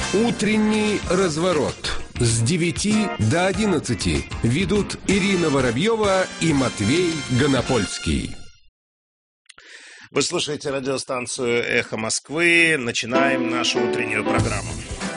Утренний разворот. С 9 до 11 ведут Ирина Воробьева и Матвей Гонопольский. Вы слушаете радиостанцию «Эхо Москвы». Начинаем нашу утреннюю программу.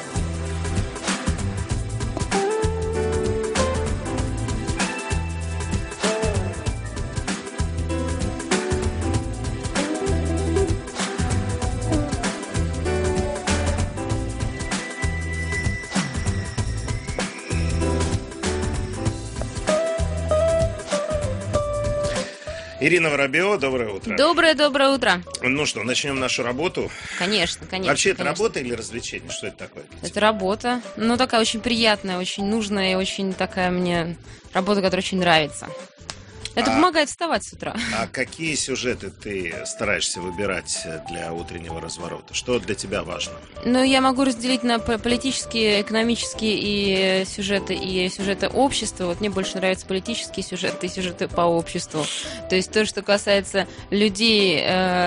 Ирина Воробьева, доброе утро. Доброе утро. Ну что, начнем нашу работу? Конечно. Вообще это работа или развлечение? Что это такое? Это работа. Ну, такая очень приятная, очень нужная и очень такая мне работа, которая очень нравится. Это помогает вставать с утра. А какие сюжеты ты стараешься выбирать для утреннего разворота? Что для тебя важно? Ну, я могу разделить на политические, экономические и сюжеты общества. Вот мне больше нравятся политические сюжеты и сюжеты по обществу. То есть то, что касается людей,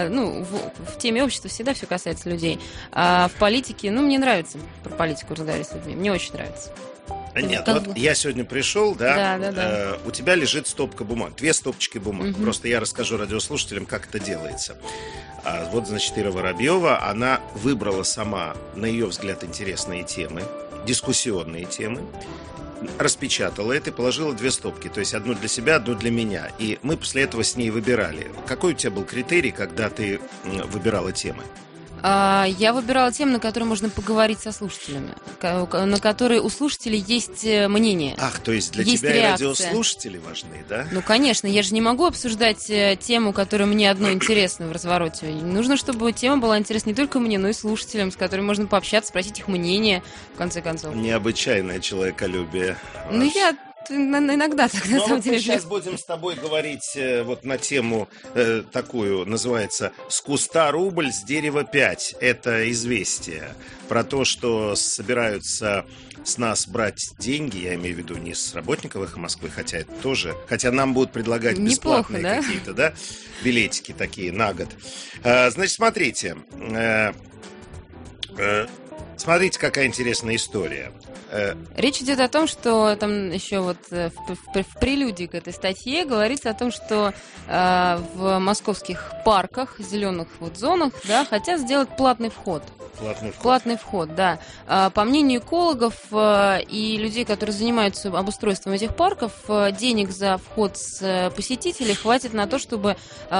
в теме общества всегда все касается людей. А в политике, мне нравится про политику разговаривать с людьми. Мне очень нравится. Нет, вот я сегодня пришел, Да. У тебя лежит стопка бумаг, 2 стопочки бумаг. Угу. Просто я расскажу радиослушателям, как это делается. Вот, значит, Ира Воробьева, она выбрала сама, на ее взгляд, интересные темы, дискуссионные темы, распечатала это и положила 2 стопки. То есть одну для себя, одну для меня. И мы после этого с ней выбирали. Какой у тебя был критерий, когда ты выбирала темы? Я выбирала темы, на которые можно поговорить со слушателями, на которые у слушателей есть мнение. Ах, то есть для есть тебя реакция. И радиослушатели важны, да? Ну, конечно, я же не могу обсуждать тему, которая мне одной интересна в развороте. Нужно, чтобы тема была интересна не только мне, но и слушателям, с которыми можно пообщаться, спросить их мнение, в конце концов. Необычайное человеколюбие. Ну, я... Иногда так, на самом деле. Мы сейчас будем с тобой говорить вот на тему такую, называется «С куста рубль, с дерева 5». Это известие про то, что собираются с нас брать деньги, я имею в виду не с работников «Эхо Москвы», хотя это тоже, хотя нам будут предлагать бесплатные неплохо, да? Какие-то, билетики такие на год. Значит, смотрите, какая интересная история. Речь идет о том, что там еще вот в прелюдии к этой статье говорится о том, что в московских парках, зеленых зонах, хотят сделать платный вход. Платный вход, да. По мнению экологов и людей, которые занимаются обустройством этих парков, денег за вход с посетителей хватит на то, чтобы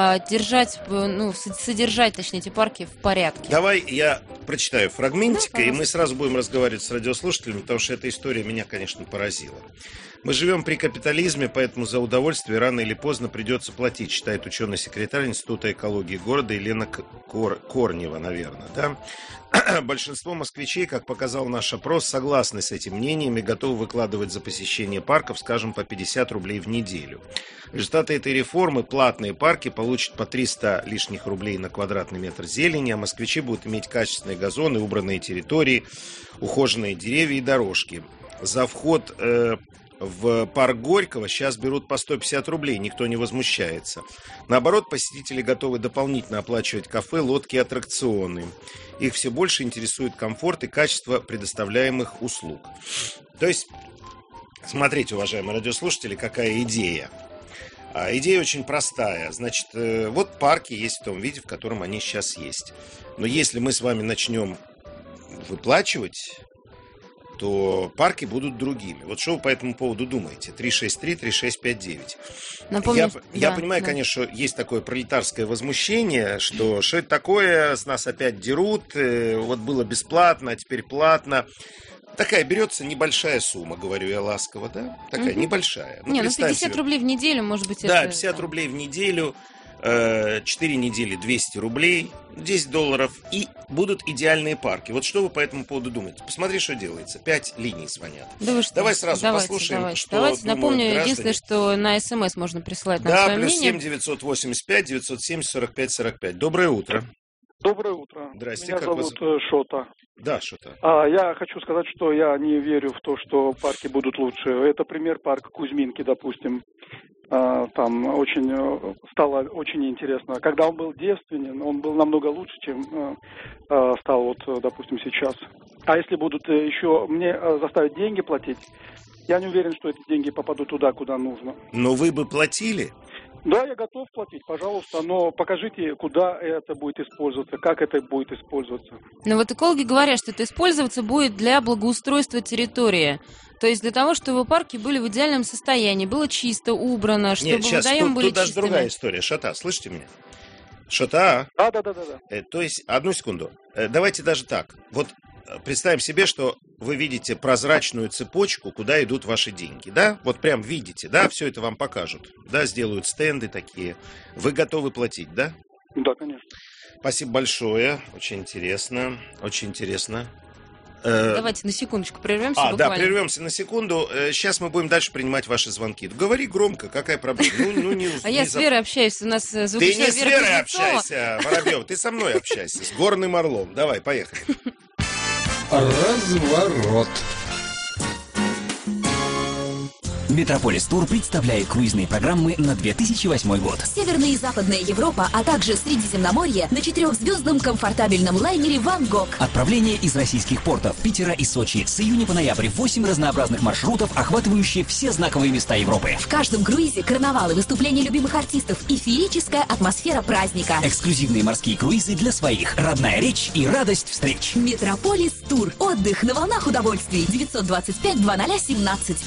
содержать, точнее, эти парки в порядке. Давай я прочитаю фрагментик, и мы сразу будем разговаривать с радиослушателями, потому что эта история меня, конечно, поразила. Мы живем при капитализме, поэтому за удовольствие рано или поздно придется платить, считает ученый-секретарь Института экологии города Елена Корнева, наверное, да? Большинство москвичей, как показал наш опрос, согласны с этим мнением и готовы выкладывать за посещение парков, скажем, по 50 рублей в неделю. Результаты этой реформы: платные парки получат по 300 лишних рублей на квадратный метр зелени, а москвичи будут иметь качественные газоны, убранные территории, ухоженные деревья и дорожки. За вход в парк Горького сейчас берут по 150 рублей, никто не возмущается. Наоборот, посетители готовы дополнительно оплачивать кафе, лодки и аттракционы. Их все больше интересует комфорт и качество предоставляемых услуг. То есть, смотрите, уважаемые радиослушатели, какая идея. Идея очень простая. Значит, вот парки есть в том виде, в котором они сейчас есть. Но если мы с вами начнем выплачивать, то парки будут другими. Вот что вы по этому поводу думаете? 363-3659. Я понимаю, конечно, есть такое пролетарское возмущение, что это такое, с нас опять дерут, вот было бесплатно, а теперь платно. Такая берется небольшая сумма, говорю я ласково, да? Такая небольшая. 50 рублей в неделю, может быть, да, 50 рублей в неделю. 4 недели 200 рублей, $10, и будут идеальные парки. Вот что вы по этому поводу думаете? Посмотри, что делается. 5 линий звонят. Давай сразу послушаем, что думают Напомню, граждане. единственное, что на СМС можно присылать нам свое плюс мнение. 7 985 970 45 45. Доброе утро. Доброе утро. Здрасте. Меня зовут Шота. Да, Шота. Я хочу сказать, что я не верю в то, что парки будут лучше. Это пример парка Кузьминки, допустим. Там стало очень интересно. Когда он был девственен, он был намного лучше, чем стал, допустим, сейчас. А если будут еще мне заставить деньги платить, я не уверен, что эти деньги попадут туда, куда нужно. Но вы бы платили? Да, я готов платить, пожалуйста, но покажите, куда это будет использоваться, как это будет использоваться. Но вот экологи говорят, что это использоваться будет для благоустройства территории. То есть для того, чтобы парки были в идеальном состоянии, было чисто, убрано, чтобы Нет, сейчас, водоемы были тут даже чистыми. другая история. Шота, слышите меня? Шота? Да. То есть, одну секунду. Давайте даже так. Вот представим себе, что вы видите прозрачную цепочку, куда идут ваши деньги, да? Вот прям видите, да? Все это вам покажут. Да, сделают стенды такие. Вы готовы платить, да? Да, конечно. Спасибо большое. Очень интересно. Очень интересно. Давайте на секундочку прервемся буквально. Да, прервемся на секунду. Сейчас мы будем дальше принимать ваши звонки. Говори громко, какая проблема? А я с Верой общаюсь, у нас звукорежиссер Ты не с Вера Верой Кузнецова. общайся, Воробьев, ты со мной общайся, с Горным Орлом. Давай, поехали. Разворот. Метрополис Тур представляет круизные программы на 2008 год. Северная и Западная Европа, а также Средиземноморье на 4-звездном комфортабельном лайнере «Ван Гог». Отправление из российских портов Питера и Сочи с июня по ноябрь 8 разнообразных маршрутов, охватывающие все знаковые места Европы. В каждом круизе карнавалы, выступления любимых артистов и феерическая атмосфера праздника. Эксклюзивные морские круизы для своих, родная речь и радость встреч. Метрополис Тур. Отдых на волнах удовольствий. 925-0017.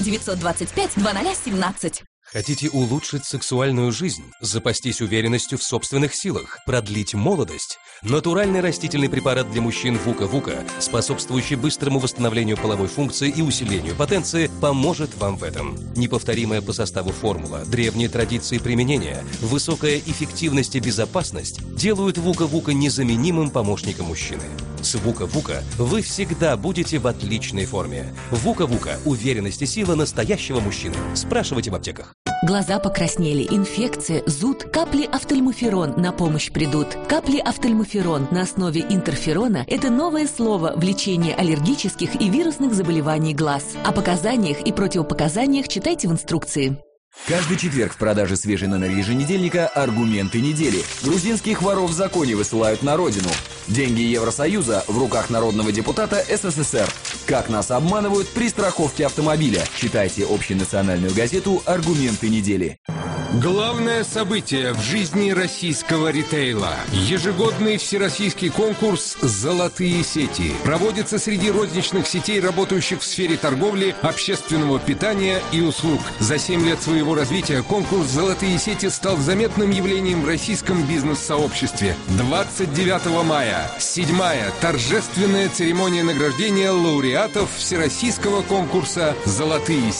925-0017. Хотите улучшить сексуальную жизнь, запастись уверенностью в собственных силах, продлить молодость? Натуральный растительный препарат для мужчин Вука-Вука, способствующий быстрому восстановлению половой функции и усилению потенции, поможет вам в этом. Неповторимая по составу формула, древние традиции применения, высокая эффективность и безопасность делают Вука-Вука незаменимым помощником мужчины. С Вука-Вука вы всегда будете в отличной форме. Вука-Вука – уверенность и сила настоящего мужчины. Спрашивайте в аптеках. Глаза покраснели, инфекция, зуд, капли офтальмоферон на помощь придут. Капли офтальмоферон на основе интерферона – это новое слово в лечении аллергических и вирусных заболеваний глаз. О показаниях и противопоказаниях читайте в инструкции. Каждый четверг в продаже свежий номер еженедельника «Аргументы недели». Грузинских воров в законе высылают на родину. Деньги Евросоюза в руках народного депутата СССР. Как нас обманывают при страховке автомобиля. Читайте общенациональную газету «Аргументы недели». Главное событие в жизни российского ритейла. Ежегодный всероссийский конкурс «Золотые сети» проводится среди розничных сетей, работающих в сфере торговли, общественного питания и услуг. За 7 лет своего развития конкурс «Золотые сети» стал заметным явлением в российском бизнес-сообществе. 29 мая. 7-я торжественная церемония награждения лауреатов всероссийского конкурса «Золотые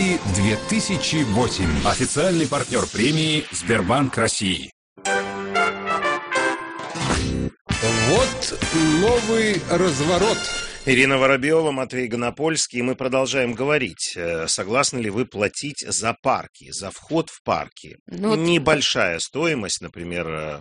сети-2008». Официальный партнер премии «Сбербанк России». Вот новый разворот. Ирина Воробьева, Матвей Гонопольский. И мы продолжаем говорить. Согласны ли вы платить за парки, за вход в парки? Небольшая стоимость, например,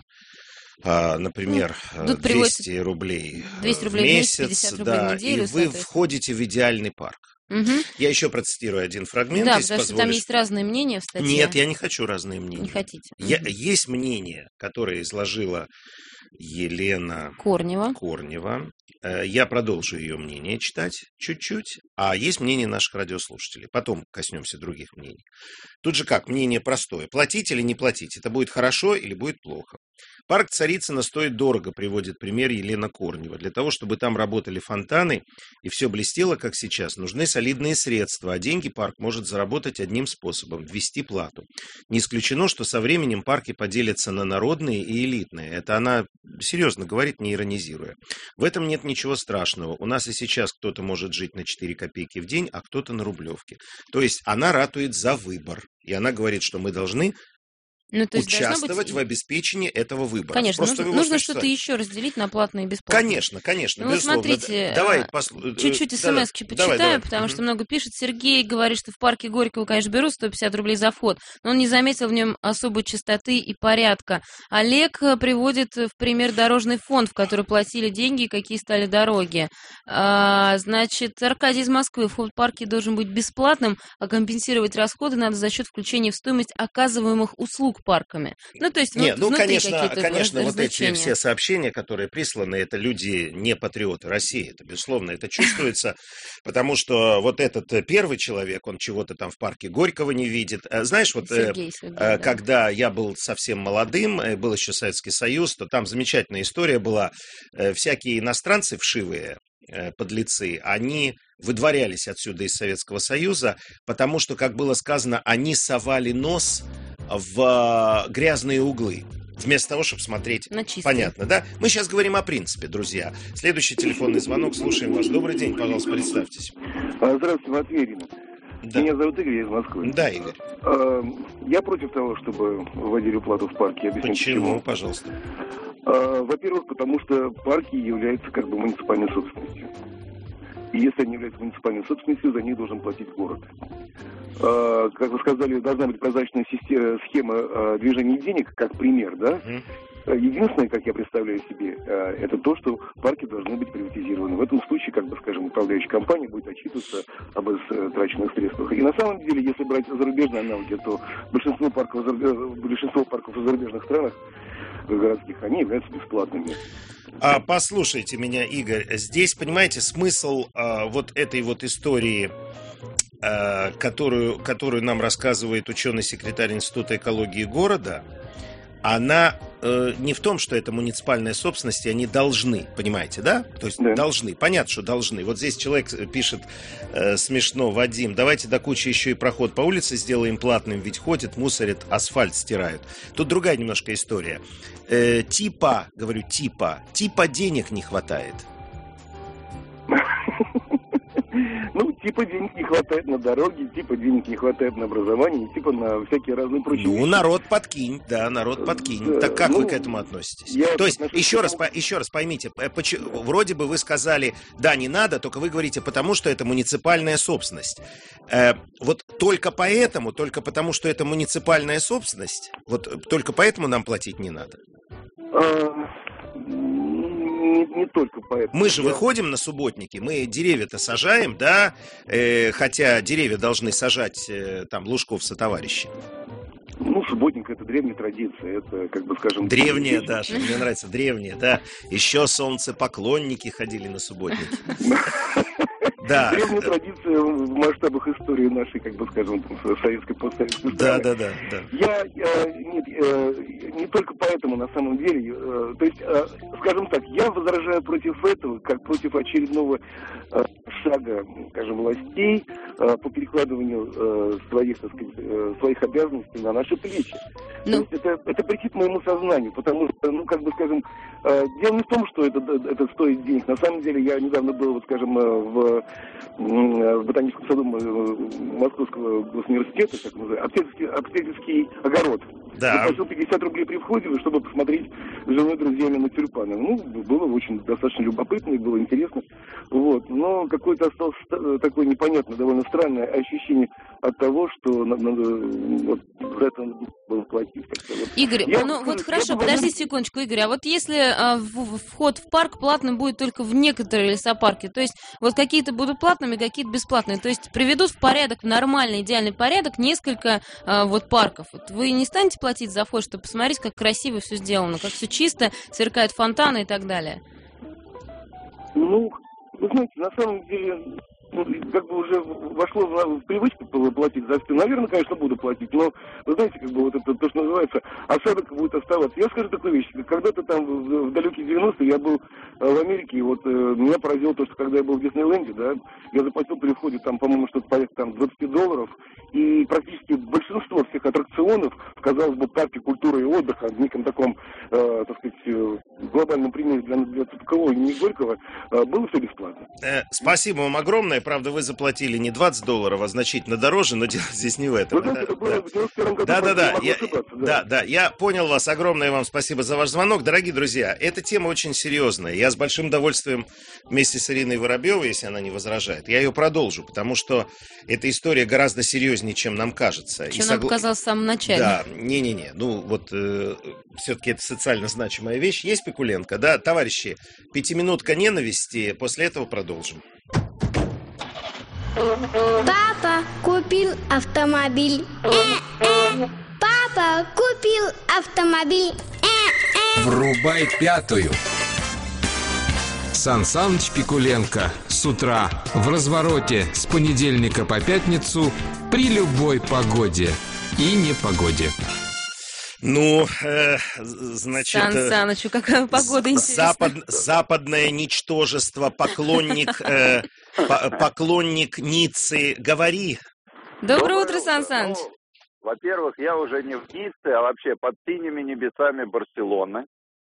200 рублей в месяц, 50 рублей в неделю, и вы входите в идеальный парк. Угу. Я еще процитирую один фрагмент. Да, потому что там есть разные мнения в статье. Нет, я не хочу разные мнения. Не хотите? Есть мнение, которое изложила Елена Корнева. Я продолжу ее мнение читать чуть-чуть. А есть мнение наших радиослушателей. Потом коснемся других мнений. Тут же как? Мнение простое. Платить или не платить? Это будет хорошо или будет плохо? Парк Царицына стоит дорого, приводит пример Елена Корнева. Для того, чтобы там работали фонтаны и все блестело, как сейчас, нужны солидные средства, а деньги парк может заработать одним способом – ввести плату. Не исключено, что со временем парки поделятся на народные и элитные. Это она серьезно говорит, не иронизируя. В этом нет ничего страшного. У нас и сейчас кто-то может жить на 4 копейки в день, а кто-то на рублевке. То есть она ратует за выбор. И она говорит, что мы должны участвовать в обеспечении этого выбора. Конечно, нужно что-то еще разделить на платное и бесплатное. Конечно, ну, безусловно. Смотрите, давай чуть-чуть смс-ки почитаю, потому что много пишет. Сергей говорит, что в парке Горького, конечно, берут 150 рублей за вход, но он не заметил в нем особой чистоты и порядка. Олег приводит в пример дорожный фонд, в который платили деньги, какие стали дороги. Значит, Аркадий из Москвы. Вход в парке должен быть бесплатным, а компенсировать расходы надо за счет включения в стоимость оказываемых услуг парками. Ну, то есть, Нет, внутри конечно, какие-то вот эти развлечения. все сообщения, которые присланы, это люди не патриоты России, это, безусловно, это чувствуется, потому что вот этот первый человек, он чего-то там в парке Горького не видит. Знаешь, вот Сергей, когда я был совсем молодым, был еще Советский Союз, то там замечательная история была. Всякие иностранцы вшивые, подлецы, они выдворялись отсюда из Советского Союза, потому что, как было сказано, они совали нос в грязные углы, вместо того, чтобы смотреть. Понятно, да? Мы сейчас говорим о принципе, друзья. Следующий телефонный звонок, слушаем вас. Добрый день, пожалуйста, представьтесь. Здравствуйте, Матвей. Да. Меня зовут Игорь, я из Москвы. Да, Игорь. Я против того, чтобы вводили плату в парке. Объясню, почему? Пожалуйста. Во-первых, потому что парки являются как бы муниципальной собственностью. И если они являются муниципальной собственностью, за них должен платить город. Как вы сказали, должна быть прозрачная схема движения денег, как пример, да? Единственное, как я представляю себе, это то, что парки должны быть приватизированы. В этом случае, как бы, скажем, управляющая компания будет отчитываться об траченных средствах. И на самом деле, если брать зарубежные аналоги, то большинство парков в зарубежных странах городских, они являются бесплатными. Послушайте меня, Игорь, здесь, понимаете, смысл вот этой вот истории, которую нам рассказывает ученый-секретарь Института экологии города, она не в том, что это муниципальная собственность, и они должны, понимаете, да? То есть должны, понятно, что должны. Вот здесь человек пишет смешно: Вадим, давайте до кучи еще и проход по улице сделаем платным, ведь ходят, мусорят, асфальт стирают. Тут другая немножко история. Типа денег не хватает. Ну, типа денег не хватает на дороги, типа денег не хватает на образование, типа на всякие разные прочие вещи. Народ подкинь, народ подкинь. Да, так как вы к этому относись? То есть, еще раз поймите, вроде бы вы сказали, да, не надо, только вы говорите, потому что это муниципальная собственность. Вот только потому, что это муниципальная собственность, вот только поэтому нам платить не надо? Не только поэтому. Мы же выходим на субботники, мы деревья-то сажаем, да, хотя деревья должны сажать там Лужков сотоварищи. Ну, субботник — это древняя традиция, это, как бы, скажем... Древняя, Даша, мне нравится, древняя, да. Еще солнцепоклонники ходили на субботники. Да. Древняя традиция в масштабах истории нашей, как бы, скажем, советской, постсоветской страны. Да. Не только поэтому, на самом деле, то есть, скажем так, я возражаю против этого, как против очередного шага, скажем, властей по перекладыванию своих, так сказать, своих обязанностей на наши плечи. То есть это претит моему сознанию, потому что, ну, как бы, скажем, дело не в том, что это стоит денег. На самом деле, я недавно был, вот, скажем, в ботаническом саду Московского госуниверситета, как называется, аптекарский огород. Да. Заплатил 50 рублей при входе, чтобы посмотреть с женой, друзьями на тюльпаны. Ну, было очень достаточно любопытно и было интересно. Вот. Но какое-то осталось такое непонятное, довольно странное ощущение от того, что вот за это надо было платить. Игорь, хорошо, подожди секундочку, Игорь. А вот если вход в парк платный будет только в некоторые лесопарки, то есть вот какие-то будут платными, какие-то бесплатные, то есть приведут в порядок, в нормальный, идеальный порядок несколько вот парков. Вот вы не станете платить за вход, чтобы посмотреть, как красиво все сделано, как все чисто, сверкают фонтаны и так далее? Ну, вы знаете, на самом деле, как бы уже вошло в привычку платить за все. Наверное, конечно, буду платить, но, вы знаете, как бы вот это то, что называется, осадок будет оставаться. Я скажу такую вещь. Когда-то там в далекие 90-е я был в Америке, и вот меня поразило то, что когда я был в Диснейленде, да, я заплатил при входе там, по-моему, что-то порядка там $20, и практически большинство всех аттракционов, казалось бы, парке культуры и отдыха, в неком таком, так сказать, глобальном примере для Цепкова и не Горького, было все бесплатно. Спасибо вам огромное. Правда, вы заплатили не $20, а значительно дороже, но дело здесь не в этом. Да, я понял вас. Огромное вам спасибо за ваш звонок. Дорогие друзья, эта тема очень серьезная. Я с большим удовольствием вместе с Ириной Воробьевой, если она не возражает, я ее продолжу, потому что эта история гораздо серьезнее, чем нам кажется. Чем нам показалось в самом начале. Да, не-не-не. Ну, вот все-таки это социально значимая вещь. Есть Пикуленко, да? Товарищи, 5-минутка ненависти, после этого продолжим. Папа купил автомобиль. Папа Папа купил автомобиль. Врубай пятую. Сан Саныч Пикуленко с утра в развороте с понедельника по пятницу при любой погоде и непогоде. Ну, значит... Сан Санычу, какая погода интересная. Западное ничтожество, поклонник Ниццы, говори. Доброе утро, Сан Саныч. Во-первых, я уже не в Ницце, а вообще под синими небесами Барселоны.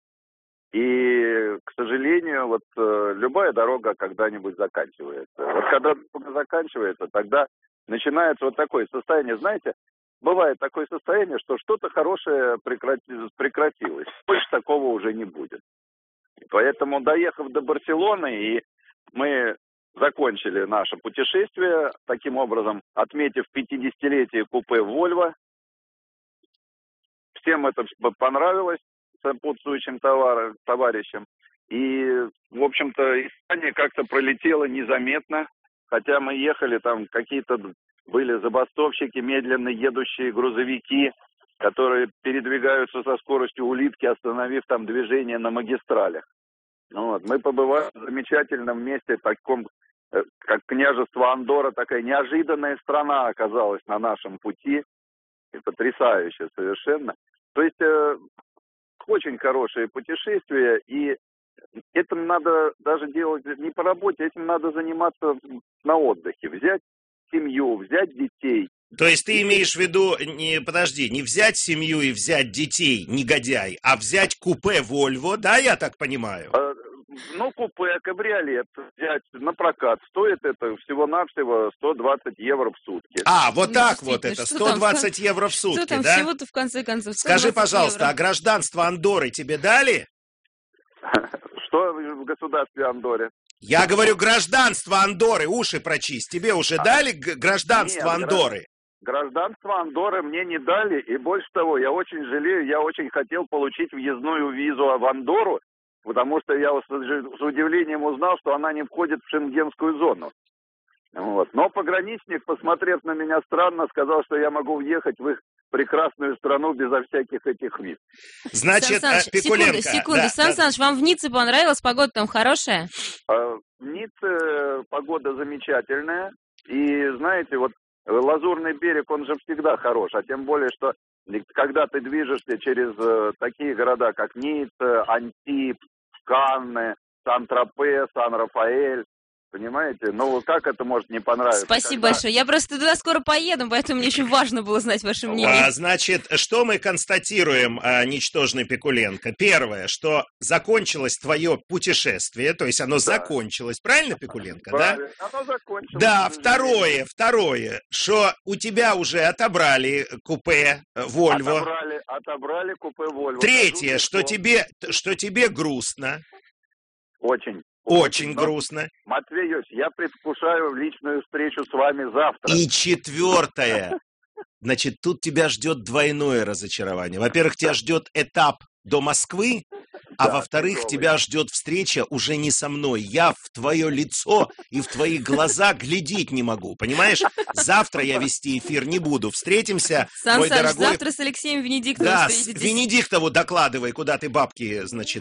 И, к сожалению, вот любая дорога когда-нибудь заканчивается. Вот когда дорога заканчивается, тогда начинается вот такое состояние, знаете, бывает такое состояние, что что-то хорошее прекратилось. Больше такого уже не будет. Поэтому, доехав до Барселоны, и мы закончили наше путешествие, таким образом, отметив 50-летие купе «Вольво». Всем это понравилось, сопутствующим товарищам. И, в общем-то, Испания как-то пролетела незаметно, хотя мы ехали, там какие-то были забастовщики, медленно едущие грузовики, которые передвигаются со скоростью улитки, остановив там движение на магистралях. Ну, вот. Мы побывали в замечательном месте, таком, как княжество Андорра, такая неожиданная страна оказалась на нашем пути, и потрясающе совершенно. То есть очень хорошее путешествие, и этим надо даже делать не по работе, этим надо заниматься на отдыхе, взять семью, взять детей. То есть ты имеешь в виду, не взять семью и взять детей, негодяй, а взять купе «Вольво», да, я так понимаю? Ну, купе, кабриолет взять на прокат. Стоит это всего-навсего 120 евро в сутки. А, вот так вот это, 120 евро в сутки, что там, да? всего-то в конце концов 120 Скажи, пожалуйста, евро. а гражданство Андорры тебе дали? Что в государстве Андорре? Я говорю, гражданство Андорры, уши прочисть. Тебе уже дали гражданство Андорры? Гражданство Андорры мне не дали, и больше того, я очень жалею, я очень хотел получить въездную визу в Андорру, потому что я с удивлением узнал, что она не входит в шенгенскую зону. Вот. Но пограничник, посмотрев на меня странно, сказал, что я могу въехать в их прекрасную страну безо всяких этих виз. Значит, Сан Саныч, Пикуленко. секунду. Да, Сан Саныч, вам в Ницце понравилось? Погода там хорошая? В Ницце погода замечательная. И, знаете, вот Лазурный берег, он же всегда хорош. А тем более, что когда ты движешься через такие города, как Ницца, Антиб, Канны, Сан-Тропе, Сан-Рафаэль, понимаете? Ну, как это может не понравиться? Спасибо большое. Я просто туда скоро поеду, поэтому мне очень важно было знать ваше мнение. Значит, что мы констатируем, ничтожный Пикуленко? Первое, что закончилось твое путешествие, то есть оно закончилось. Правильно, Пикуленко? Правильно, да? Оно закончилось. Да, второе, что у тебя уже отобрали купе «Вольво». Отобрали купе «Вольво». Третье, что тебе грустно. Очень грустно. Матвей Йосифович, я предвкушаю личную встречу с вами завтра. И четвертое. Значит, тут тебя ждет двойное разочарование. Во-первых, тебя ждет этап до Москвы, а во-вторых, тебя ждет встреча уже не со мной. Я в твое лицо и в твои глаза глядеть не могу, понимаешь? Завтра я вести эфир не буду. Встретимся, Сан мой Саныч, дорогой... завтра с Алексеем Венедиктовым Да, встретитесь. Венедиктову докладывай, куда ты бабки, значит...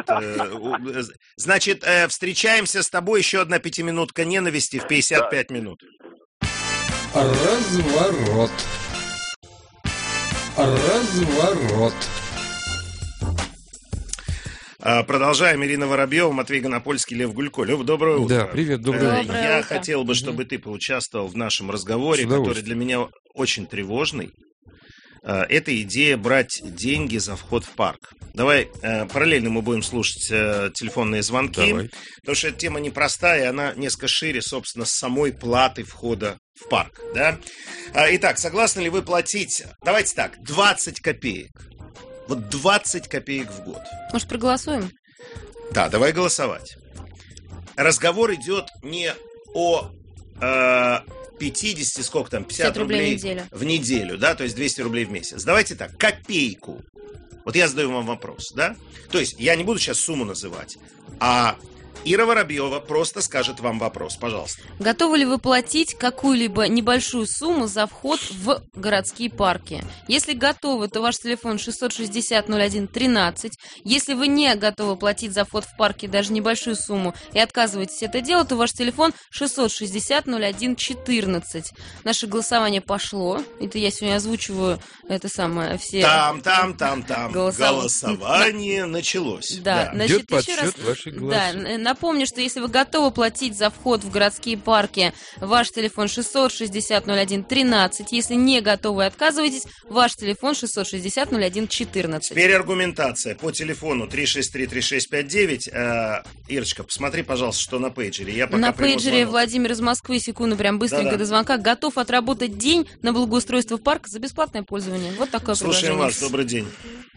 Значит, встречаемся с тобой. Еще одна 5-минутка ненависти в 55 минут. Разворот. Разворот. Продолжаем. Ирина Воробьева, Матвей Гонопольский, Лев Гулько. Лев, доброе утро. Да, привет, доброе утро. Я хотел бы, чтобы ты поучаствовал в нашем разговоре, который для меня очень тревожный. Это идея брать деньги за вход в парк. Давай параллельно мы будем слушать телефонные звонки. Давай. Потому что эта тема непростая, она несколько шире, собственно, самой платы входа в парк. Да? Итак, согласны ли вы платить, давайте так, 20 копеек? Вот 20 копеек в год. Может, проголосуем? Да, давай голосовать. Разговор идет не о 50, сколько там, 50 рублей в неделю, да, то есть 200 рублей в месяц. Давайте так, копейку. Вот я задаю вам вопрос, да? То есть я не буду сейчас сумму называть, а Ира Воробьева просто скажет вам вопрос. Пожалуйста. Готовы ли вы платить какую-либо небольшую сумму за вход в городские парки? Если готовы, то ваш телефон 660-01-13. Если вы не готовы платить за вход в парки даже небольшую сумму и отказываетесь это делать, то ваш телефон 660-01-14. Наше голосование пошло. Это я сегодня озвучиваю это самое все... Там. Голосование началось. Да, значит, еще раз... ваших голосов. Да, напомню, что если вы готовы платить за вход в городские парки, ваш телефон 660-01-13. Если не готовы и отказываетесь, ваш телефон 660-01-14. Теперь аргументация по телефону 363-3659. Ирочка, посмотри, пожалуйста, что на пейджере. Я пока на приму пейджере звонок. Владимир из Москвы, секунду, прям быстренько Да-да. до звонка. Готов отработать день на благоустройство парка за бесплатное пользование. Вот такое Слушаем предложение. вас, добрый день.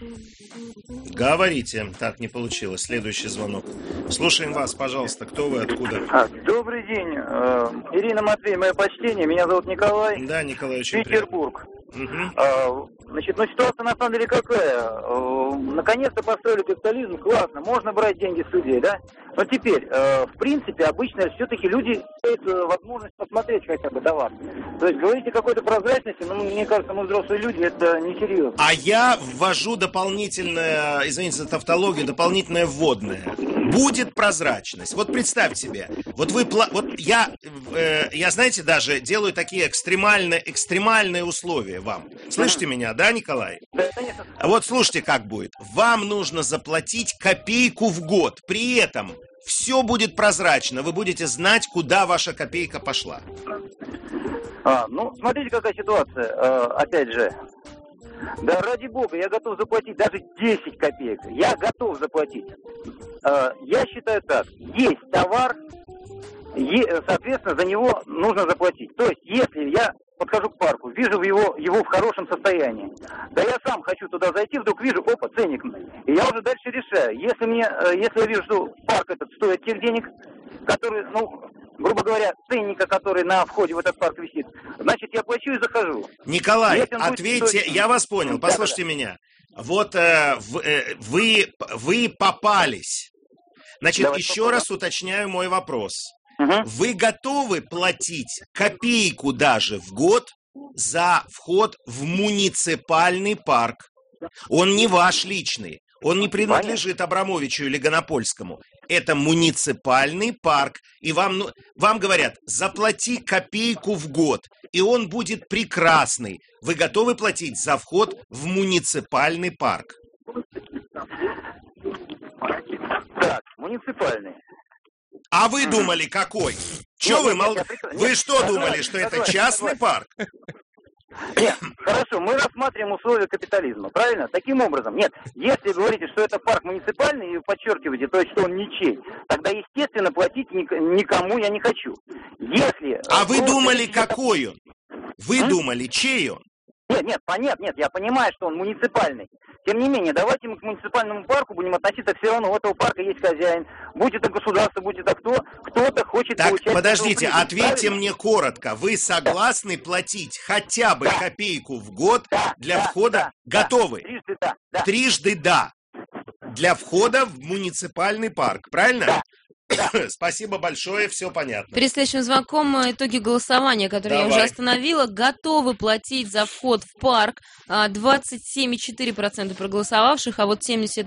Говорите. Так, не получилось. Следующий звонок. Слушаем вас, пожалуйста. Кто вы, откуда? Добрый день. Ирина Матвей, мое почтение. Меня зовут Николай. Да, Николай, очень Петербург. Угу. Значит, ситуация на самом деле какая? Наконец-то построили капитализм, классно, можно брать деньги с людей, да? Но теперь, в принципе, обычно все-таки люди имеют возможность посмотреть хотя бы товар. То есть говорить о какой-то прозрачности, мне кажется, мы взрослые люди, это несерьезно. А я ввожу дополнительное, извините за тавтологию, дополнительное вводное. Будет прозрачность. Вот представь себе, вот я, знаете, даже делаю такие экстремальные условия вам. Слышите меня, да, Николай? Да, конечно. Вот слушайте, как будет. Вам нужно заплатить копейку в год. При этом все будет прозрачно. Вы будете знать, куда ваша копейка пошла. Смотрите, какая ситуация. Опять же, да ради бога, я готов заплатить даже 10 копеек. Я готов заплатить. Я считаю так. Есть товар, соответственно, за него нужно заплатить. То есть, если я подхожу к парку, вижу его в хорошем состоянии, да я сам хочу туда зайти, вдруг вижу, опа, ценник. И я уже дальше решаю. Если я вижу, что парк этот стоит тех денег, которые, грубо говоря, ценника, который на входе в этот парк висит, значит, я плачу и захожу. Николай, ответьте, я вас понял, послушайте меня. Вот вы попались. Значит, еще раз уточняю мой вопрос. Вы готовы платить копейку даже в год за вход в муниципальный парк? Он не ваш личный. Он не принадлежит Абрамовичу или Гонопольскому. Это муниципальный парк. И вам говорят, заплати копейку в год, и он будет прекрасный. Вы готовы платить за вход в муниципальный парк? Так, муниципальный. А вы думали, какой? Вы что думали, что это частный парк? Нет, хорошо, мы рассматриваем условия капитализма, правильно? Таким образом, нет, если говорите, что это парк муниципальный, и подчеркиваете, то есть, что он ничей, тогда, естественно, платить никому я не хочу. А вы думали, какой он? Вы думали, чей он? Нет, я понимаю, что он муниципальный. Тем не менее, давайте мы к муниципальному парку будем относиться, все равно у этого парка есть хозяин. Будь это государство, будь это кто-то хочет получать... Так, подождите, ответьте мне коротко. Вы согласны платить хотя бы копейку в год для входа? Готовы? Трижды да. Для входа в муниципальный парк, правильно? Спасибо большое, все понятно. Перед следующим звонком итоги голосования, которые я уже остановила. Готовы платить за вход в парк 27,4% проголосовавших, а вот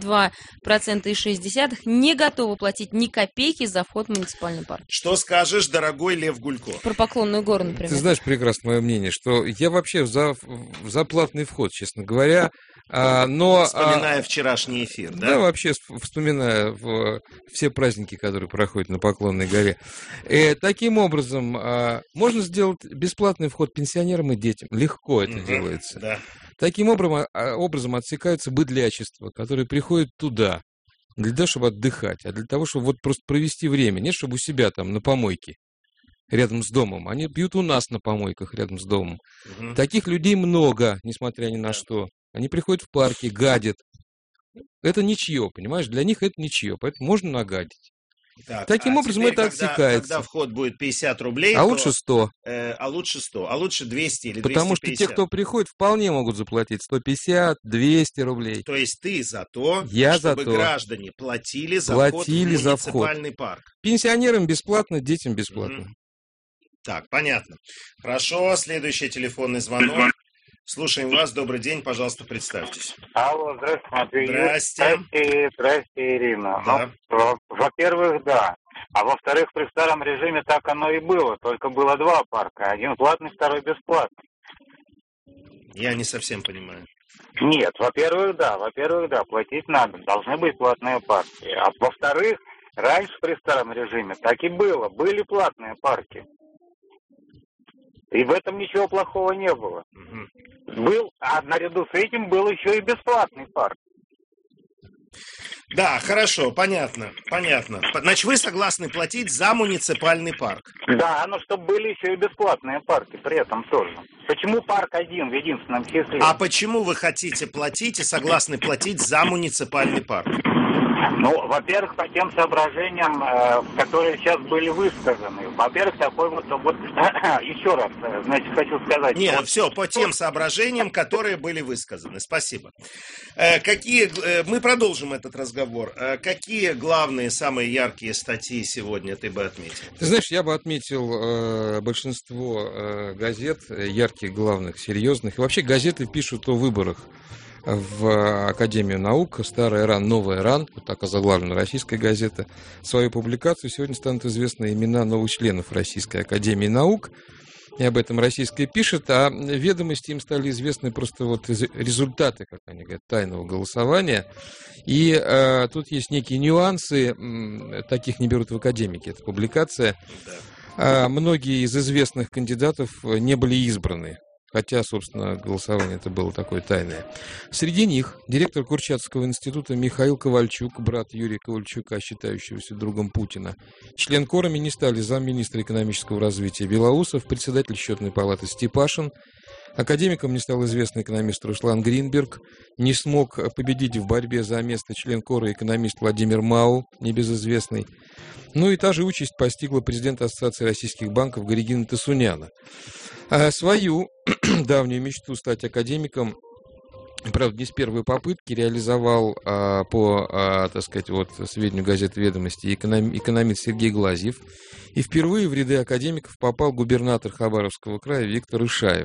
72,6% не готовы платить ни копейки за вход в муниципальный парк. Что скажешь, дорогой Лев Гулько? Про Поклонную гору, например. Ты знаешь прекрасно мое мнение, что я вообще за платный вход, честно говоря. Вспоминая вчерашний эфир, да? Да, вообще вспоминая все праздники, которые проходят на Поклонной горе. Таким образом, можно сделать бесплатный вход пенсионерам и детям. Легко это делается. Да. Таким образом отсекаются быдлячества, которые приходят туда не для того, чтобы отдыхать, а для того, чтобы вот просто провести время. Не чтобы у себя там на помойке рядом с домом. Они пьют у нас на помойках рядом с домом. Таких людей много, несмотря ни на что. Они приходят в парки, гадят. Это ничье, понимаешь? Для них это ничье, поэтому можно нагадить. Так, Таким образом, это отсекается. Когда вход будет 50 рублей, а лучше 100. А лучше 100, а лучше 200 или 250. Потому что те, кто приходит, вполне могут заплатить 150, 200 рублей. То есть ты за то, за чтобы граждане платили за вход в муниципальный парк. Пенсионерам бесплатно, детям бесплатно. Так, понятно. Хорошо, следующий телефонный звонок. Слушаем вас. Добрый день, пожалуйста, представьтесь. Алло, здравствуйте, Матвей. Здрасте. Здрасте, Ирина. Да. Ну, во-первых, да. А во-вторых, при старом режиме так оно и было. Только было два парка. Один платный, второй бесплатный. Я не совсем понимаю. Нет, во-первых, да. Платить надо. Должны быть платные парки. А во-вторых, раньше при старом режиме так и было. Были платные парки. И в этом ничего плохого не было. Был, а наряду с этим был еще и бесплатный парк. Да, хорошо, понятно. Значит, вы согласны платить за муниципальный парк? Да, но чтобы были еще и бесплатные парки при этом тоже. Почему парк один в единственном числе? А почему вы хотите платить и согласны платить за муниципальный парк? Ну, во-первых, по тем соображениям, которые сейчас были высказаны. Во-первых, такой вот еще раз, значит, хочу сказать. Нет, вот... все, по тем соображениям, которые были высказаны. Спасибо. Мы продолжим этот разговор. Какие главные, самые яркие статьи сегодня ты бы отметил? Ты знаешь, я бы отметил большинство газет, ярких, главных, серьезных. И вообще газеты пишут о выборах в Академию наук. Старая РАН, новая РАН, вот так озаглавлена российская газета. Свою публикацию сегодня станут известны имена новых членов Российской Академии наук. И об этом российская пишет, а ведомости им стали известны просто вот результаты, как они говорят, тайного голосования. И тут есть некие нюансы, таких не берут в академики, это публикация. Многие из известных кандидатов не были избраны. Хотя, собственно, голосование это было такое тайное. Среди них директор Курчатовского института Михаил Ковальчук, брат Юрия Ковальчука, считающегося другом Путина. Член Коруми не стали замминистра экономического развития Белоусов, председатель счетной палаты Степашин. Академиком не стал известный экономист Руслан Гринберг. Не смог победить в борьбе за место член Коры экономист Владимир Мау, небезызвестный. Ну и та же участь постигла президента Ассоциации российских банков Горегина Тасуняна. Свою давнюю мечту стать академиком, правда, не с первой попытки, реализовал по, так сказать, вот сведению газеты «Ведомости» экономист Сергей Глазьев. И впервые в ряды академиков попал губернатор Хабаровского края Виктор Ишаев.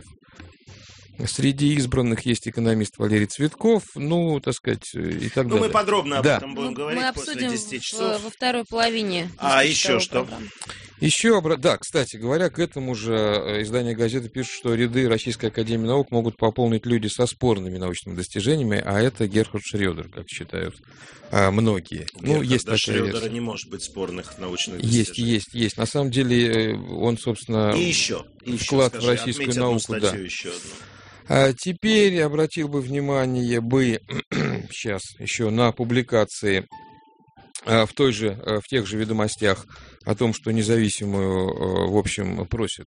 Среди избранных есть экономист Валерий Цветков, ну, так сказать, и так далее. Мы подробно об этом будем говорить мы после 10 часов. Во второй половине. Еще что? Да, кстати говоря, к этому же издание газеты пишет, что ряды Российской Академии Наук могут пополнить люди со спорными научными достижениями, а это Герхард Шрёдер, как считают многие. Есть такая Шрёдера версия. Не может быть спорных научных достижений. Есть. На самом деле он, собственно, и еще вклад в российскую науку, да. А теперь обратил бы внимание сейчас еще на публикации в тех же ведомостях о том, что независимую, в общем, просят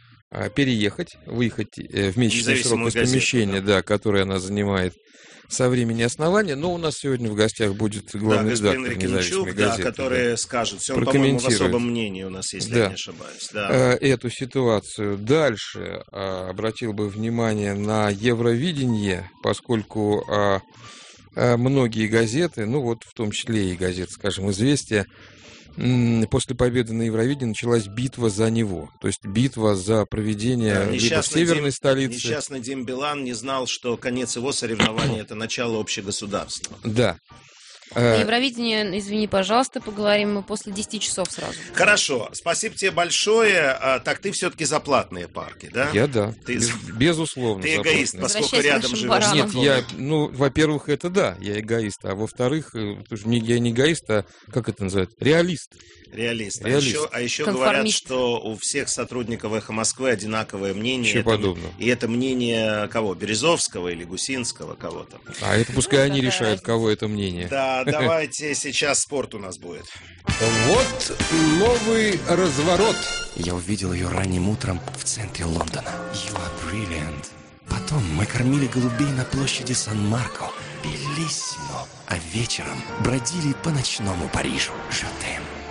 выехать в месячный срок из помещения, да, которое она занимает со времени основания. Но у нас сегодня в гостях будет главный редактор независимой газеты. Который скажет, все, он, по-моему, в особом мнении у нас, если я не ошибаюсь. Да. Эту ситуацию. Дальше обратил бы внимание на Евровидение, поскольку многие газеты, ну вот в том числе и газеты, скажем, «Известия», после победы на Евровидении началась битва за него. То есть битва за проведение либо в северной столице. Несчастный Дим Билан не знал, что конец его соревнования – это начало общегосударственного. Да. На Евровидение, извини, пожалуйста, поговорим мы после 10 часов сразу. Хорошо, спасибо тебе большое. Так ты все-таки за платные парки, да? Я, да, безусловно. Ты эгоист, поскольку рядом живешь. Нет, во-первых, это да, я эгоист, а во-вторых, я не эгоист, а как это называется? Реалист. А еще говорят, что у всех сотрудников «Эхо Москвы» одинаковое мнение. Ничего подобного. И это мнение кого? Березовского или Гусинского кого-то? А это пускай они решают, кого это мнение. Да, давайте сейчас спорт у нас будет. Вот новый разворот. Я увидел ее ранним утром в центре Лондона. You are brilliant. Потом мы кормили голубей на площади Сан-Марко. Белиссимо. А вечером бродили по ночному Парижу. Je t'aime.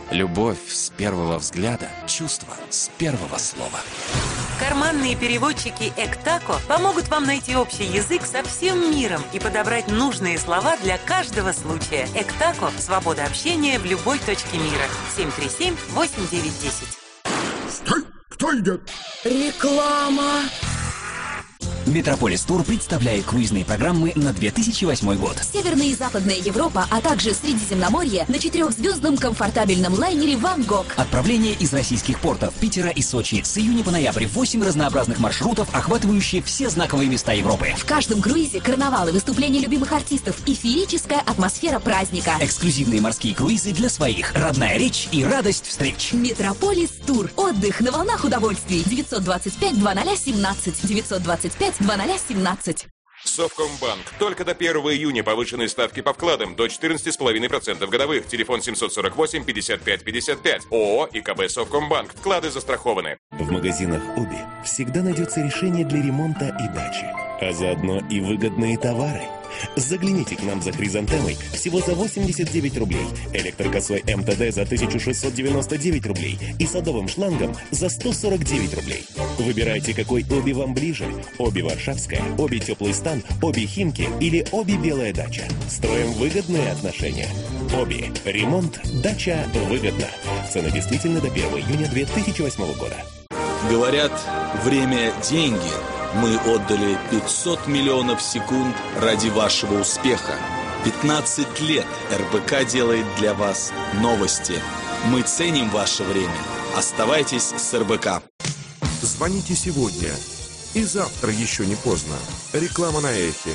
Любовь с первого взгляда, чувство с первого слова. Карманные переводчики ЭКТАКО помогут вам найти общий язык со всем миром и подобрать нужные слова для каждого случая. ЭКТАКО – свобода общения в любой точке мира. 737-8910. Стой! Кто идет? Реклама! Метрополис Тур представляет круизные программы на 2008 год. Северная и Западная Европа, а также Средиземноморье на 4-звездном комфортабельном лайнере «Ван Гог». Отправление из российских портов Питера и Сочи с июня по ноябрь 8 разнообразных маршрутов, охватывающие все знаковые места Европы. В каждом круизе карнавалы, выступления любимых артистов и феерическая атмосфера праздника. Эксклюзивные морские круизы для своих, родная речь и радость встреч. Метрополис Тур. Отдых на волнах удовольствий. 925-0017. 925-0017. Совкомбанк. Только до 1 июня повышенные ставки по вкладам до 14,5% годовых. Телефон 748-55-55. ООО и КБ Совкомбанк. Вклады застрахованы. В магазинах Оби всегда найдется решение для ремонта и дачи, а заодно и выгодные товары. Загляните к нам за хризантемой всего за 89 рублей, электрокосой МТД за 1699 рублей и садовым шлангом за 149 рублей. Выбирайте, какой Оби вам ближе. Оби Варшавская, Оби Теплый стан, Оби Химки или Оби Белая дача. Строим выгодные отношения. Оби. Ремонт, дача, выгодно. Цены действительно до 1 июня 2008 года. Говорят, время – деньги. Мы отдали 500 миллионов секунд ради вашего успеха. 15 лет РБК делает для вас новости. Мы ценим ваше время. Оставайтесь с РБК. Звоните сегодня. И завтра еще не поздно. Реклама на Эхе.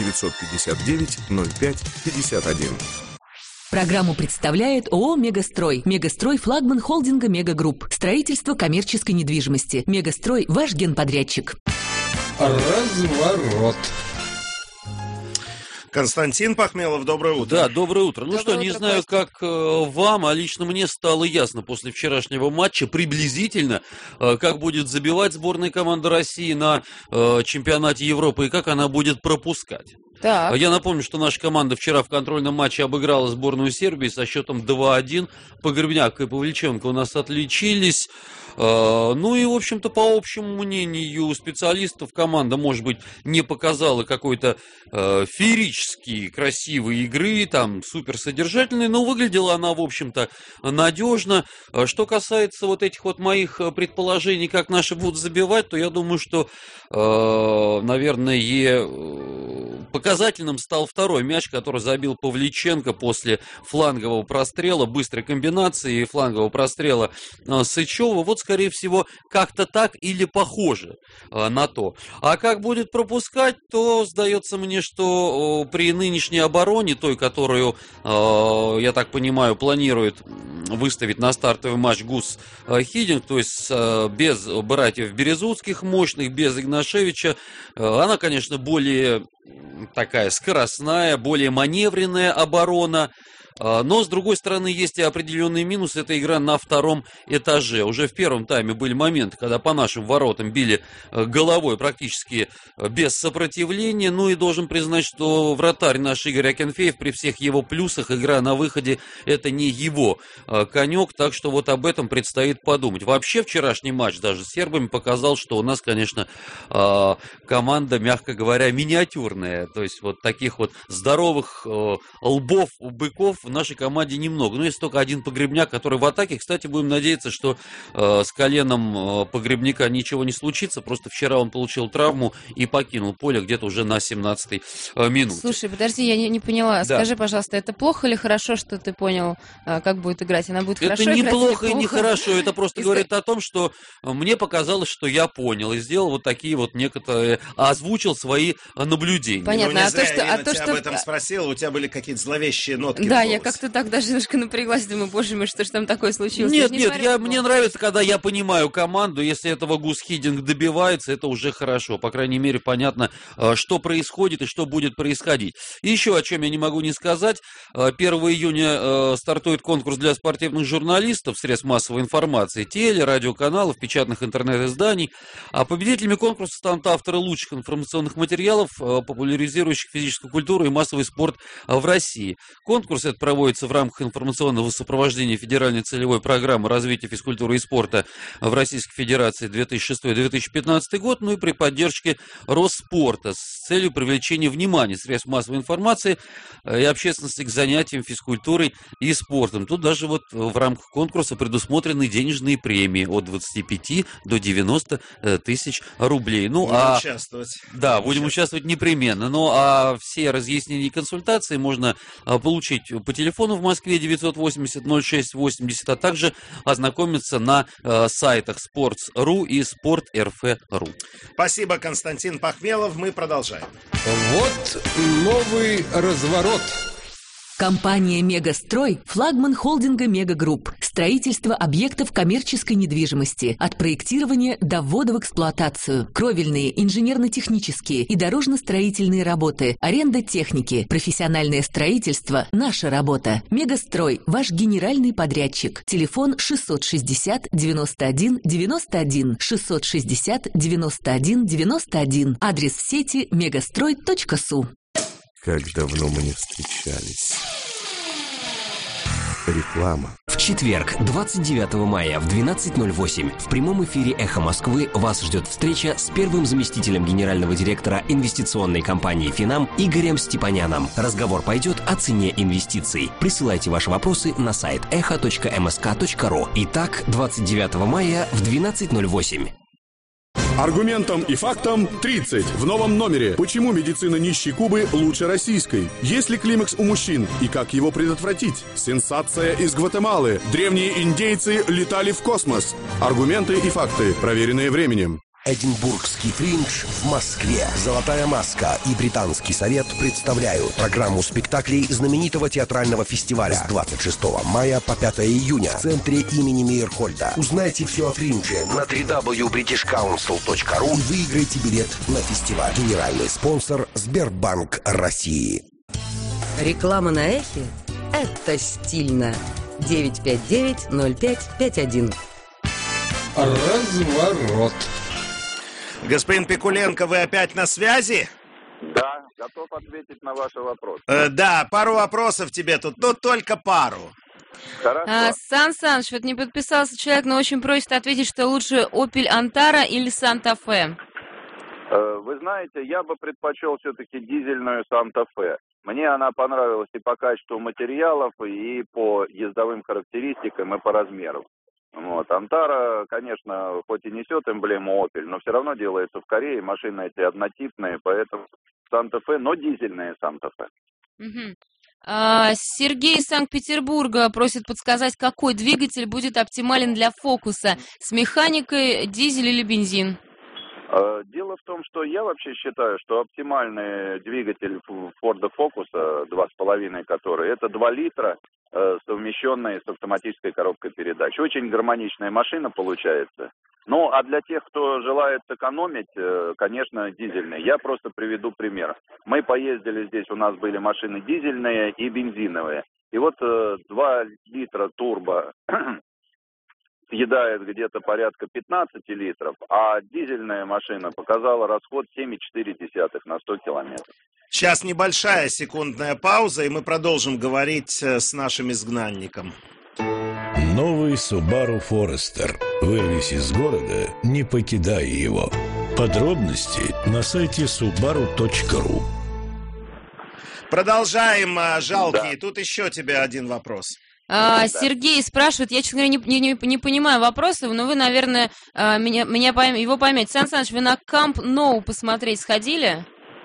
959-05-51. Программу представляет ООО «Мегастрой». «Мегастрой» – флагман холдинга «Мегагрупп». Строительство коммерческой недвижимости. «Мегастрой» – ваш генподрядчик. Разворот. Константин Пахмелов, доброе утро. Да, доброе утро. Ну Доброе что, утро, не знаю, Костя. как вам, а лично мне стало ясно после вчерашнего матча приблизительно, как будет забивать сборная команда России на чемпионате Европы и как она будет пропускать. Так. Я напомню, что наша команда вчера в контрольном матче обыграла сборную Сербии со счетом 2-1. Погребняк и Павличенко у нас отличились. Ну и, в общем-то, по общему мнению специалистов, команда, может быть, не показала какой-то феерически красивой игры, там, суперсодержательной, но выглядела она, в общем-то, надежно. Что касается вот этих вот моих предположений, как наши будут забивать, то я думаю, что, наверное, показательным стал второй мяч, который забил Павличенко после флангового прострела, быстрой комбинации и флангового прострела Сычева. Вот, скорее всего, как-то так или похоже на то. А как будет пропускать, то сдается мне, что при нынешней обороне, той, которую, я так понимаю, планирует выставить на стартовый матч Гус Хидинг, то есть без братьев Березутских мощных, без Игнашевича, она, конечно, более такая скоростная, более маневренная оборона. Но, с другой стороны, есть и определенный минус. Это игра на втором этаже. Уже в первом тайме были моменты, когда по нашим воротам били головой практически без сопротивления. Ну и должен признать, что вратарь наш Игорь Акинфеев, при всех его плюсах, игра на выходе — это не его конек. Так что вот об этом предстоит подумать. Вообще вчерашний матч даже с сербами показал, что у нас, конечно, команда, мягко говоря, миниатюрная. То есть вот таких вот здоровых лбов у быков в нашей команде немного. Но есть только один Погребняк, который в атаке. Кстати, будем надеяться, что с коленом Погребняка ничего не случится. Просто вчера он получил травму и покинул поле где-то уже на 17-й минуте. Слушай, подожди, я не поняла. Да. Скажи, пожалуйста, это плохо или хорошо, что ты понял, как будет играть? Она будет Это хорошо не играть плохо или и не плохо? хорошо. Это просто говорит о том, что мне показалось, что я понял и сделал вот такие вот некоторые, озвучил свои наблюдения. Понятно. Ну, не А зря то, что- Ирина а то, тебя что- об этом спросила, у тебя были какие-то зловещие нотки Да, в я голосе. как-то так даже немножко напряглась, думаю, боже мой, что ж там такое случилось? Нет, Я же не нет, смотрела. мне нравится, когда я понимаю команду. Если этого Гус Хидинг добивается, это уже хорошо. По крайней мере, понятно, что происходит и что будет происходить. И еще о чем я не могу не сказать. 1 июня стартует конкурс для спортивных журналистов, средств массовой информации, теле, радиоканалов, печатных интернет-изданий. А победителями конкурса станут авторы лучших информационных материалов, популяризирующих физическую культуру и массовый спорт в России. Конкурс этот проводится в рамках информационного сопровождения федеральной целевой программы развития физкультуры и спорта в Российской Федерации 2006-2015 год, ну и при поддержке Росспорта с целью привлечения внимания средств массовой информации и общественности к занятиям физкультурой и спортом. Тут даже вот в рамках конкурса предусмотрены денежные премии от 25 до 90 тысяч рублей. Ну, будем участвовать. Да, будем участвовать непременно. Ну, а все разъяснения и консультации можно получить по телефону в Москве 980-06-80, а также ознакомиться на сайтах Sports.ru и Sport.rf.ru. Спасибо, Константин Пахмелов. Мы продолжаем. Вот новый разворот. Компания «Мегастрой» – флагман холдинга «Мегагрупп». Строительство объектов коммерческой недвижимости. От проектирования до ввода в эксплуатацию. Кровельные, инженерно-технические и дорожно-строительные работы. Аренда техники. Профессиональное строительство – наша работа. «Мегастрой» – ваш генеральный подрядчик. Телефон 660 91 91 660 91 91. Адрес в сети megastroy.su. Как давно мы не встречались. Реклама. В четверг, 29 мая в 12:08 в прямом эфире «Эхо Москвы» вас ждет встреча с первым заместителем генерального директора инвестиционной компании «Финам» Игорем Степаняном. Разговор пойдет о цене инвестиций. Присылайте ваши вопросы на сайт echo.msk.ru. Итак, 29 мая в 12:08. Аргументом и фактом 30 в новом номере. Почему медицина нищей Кубы лучше российской? Есть ли климакс у мужчин и как его предотвратить? Сенсация из Гватемалы. Древние индейцы летали в космос. Аргументы и факты, проверенные временем. Эдинбургский фриндж в Москве. «Золотая маска» и «Британский совет» представляют программу спектаклей знаменитого театрального фестиваля с 26 мая по 5 июня в центре имени Мейерхольда. Узнайте все о фриндже на www.britishcouncil.ru и выиграйте билет на фестиваль. Генеральный спонсор Сбербанк России. Реклама на Эхе – это стильно. 959-0551. Разворот. Господин Пикуленко, вы опять на связи? Да, готов ответить на ваши вопросы. Да, пару вопросов тебе тут, но только пару. Хорошо. Сан Саныч, вот не подписался человек, но очень просит ответить, что лучше Opel Antara или Santa Fe. Вы знаете, я бы предпочел все-таки дизельную Santa Fe. Мне она понравилась и по качеству материалов, и по ездовым характеристикам, и по размеру. Вот. Антара, конечно, хоть и несет эмблему Opel, но все равно делается в Корее. Машины эти однотипные, поэтому Санта-Фе, но дизельные Санта-Фе. Угу. Сергей из Санкт-Петербурга просит подсказать, какой двигатель будет оптимален для Фокуса. С механикой, дизель или бензин? Дело в том, что я вообще считаю, что оптимальный двигатель Ford Focus 2,5, который, это 2 литра, совмещенные с автоматической коробкой передач. Очень гармоничная машина получается. Ну, а для тех, кто желает сэкономить, конечно, дизельный. Я просто приведу пример. Мы поездили здесь, у нас были машины дизельные и бензиновые. И вот 2 литра турбо съедает где-то порядка 15 литров, а дизельная машина показала расход 7,4 на 100 километров. Сейчас небольшая секундная пауза, и мы продолжим говорить с нашим изгнанником. Новый Subaru Forester. Вырвись из города, не покидай его. Подробности на сайте subaru.ru. Продолжаем, жалкий. Да. Тут еще тебе один вопрос. Сергей спрашивает, я, честно говоря, не понимаю вопросов, но вы, наверное, его поймете. Сан Саныч, вы на Camp Nou посмотреть сходили?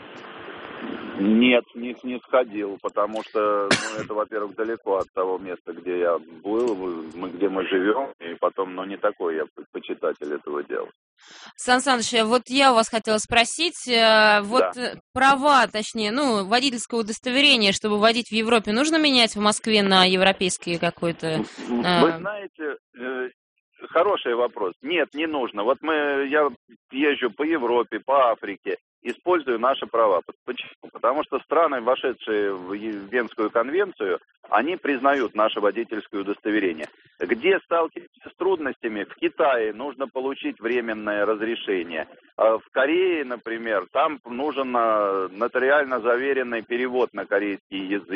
Нет, не сходил, потому что это, во-первых, далеко от того места, где я был, где мы живем, и потом, не такой я почитатель этого дела. Сан Саныч, вот я у вас хотела спросить, права, точнее, водительское удостоверение, чтобы водить в Европе, нужно менять в Москве на европейские какой-то? Вы знаете, хороший вопрос. Нет, не нужно. Вот я езжу по Европе, по Африке, использую наши права. Почему? Потому что страны, вошедшие в Венскую конвенцию, они признают наше водительское удостоверение. Где сталкиваемся с трудностями? В Китае нужно получить временное разрешение. В Корее, например, там нужен нотариально заверенный перевод на корейский язык.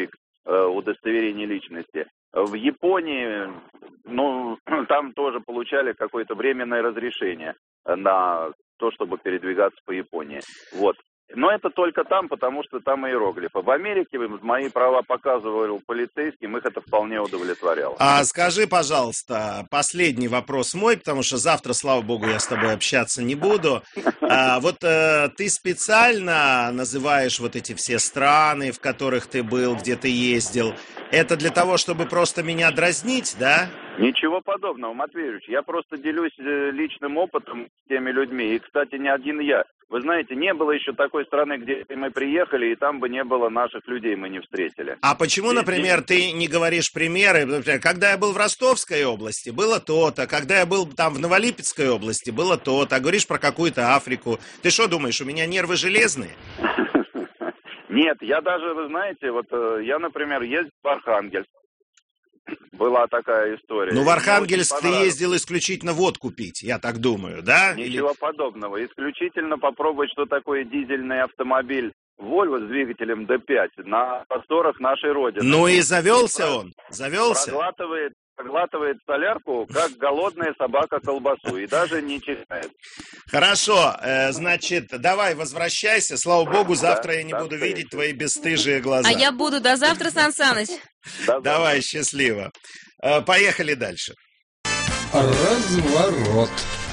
удостоверения личности. В Японии, ну, там тоже получали какое-то временное разрешение на то, чтобы передвигаться по Японии. Вот. Но это только там, потому что там иероглифы. В Америке мои права показывал полицейским, их это вполне удовлетворяло. А скажи, пожалуйста, последний вопрос мой, потому что завтра, слава богу, я с тобой общаться не буду. Вот ты специально называешь вот эти все страны, в которых ты был, где ты ездил. Это для того, чтобы просто меня дразнить, да? Ничего подобного, Матвей Юрьевич. Я просто делюсь личным опытом с теми людьми. И, кстати, не один я. Вы знаете, не было еще такой страны, где мы приехали, и там бы не было наших людей, мы не встретили. А почему, например, ты не говоришь примеры? Например, когда я был в Ростовской области, было то-то. Когда я был там в Новолипецкой области, было то-то. А говоришь про какую-то Африку. Ты что думаешь, у меня нервы железные? Нет, я даже, вы знаете, вот я, например, ездил в Архангельск. Была такая история. Ну, в Архангельск ты ездил исключительно водку пить, я так думаю, да? Ничего подобного. Исключительно попробовать, что такое дизельный автомобиль Volvo с двигателем D5 на просторах нашей Родины. Ну и завелся он, завелся. Проглатывает солярку, как голодная собака колбасу, и даже не чихает. Хорошо, значит, давай возвращайся. Слава богу, завтра я не буду видеть твои бесстыжие глаза. А я буду. До завтра, Сан Саныч. Давай, счастливо. Поехали дальше. Разворот.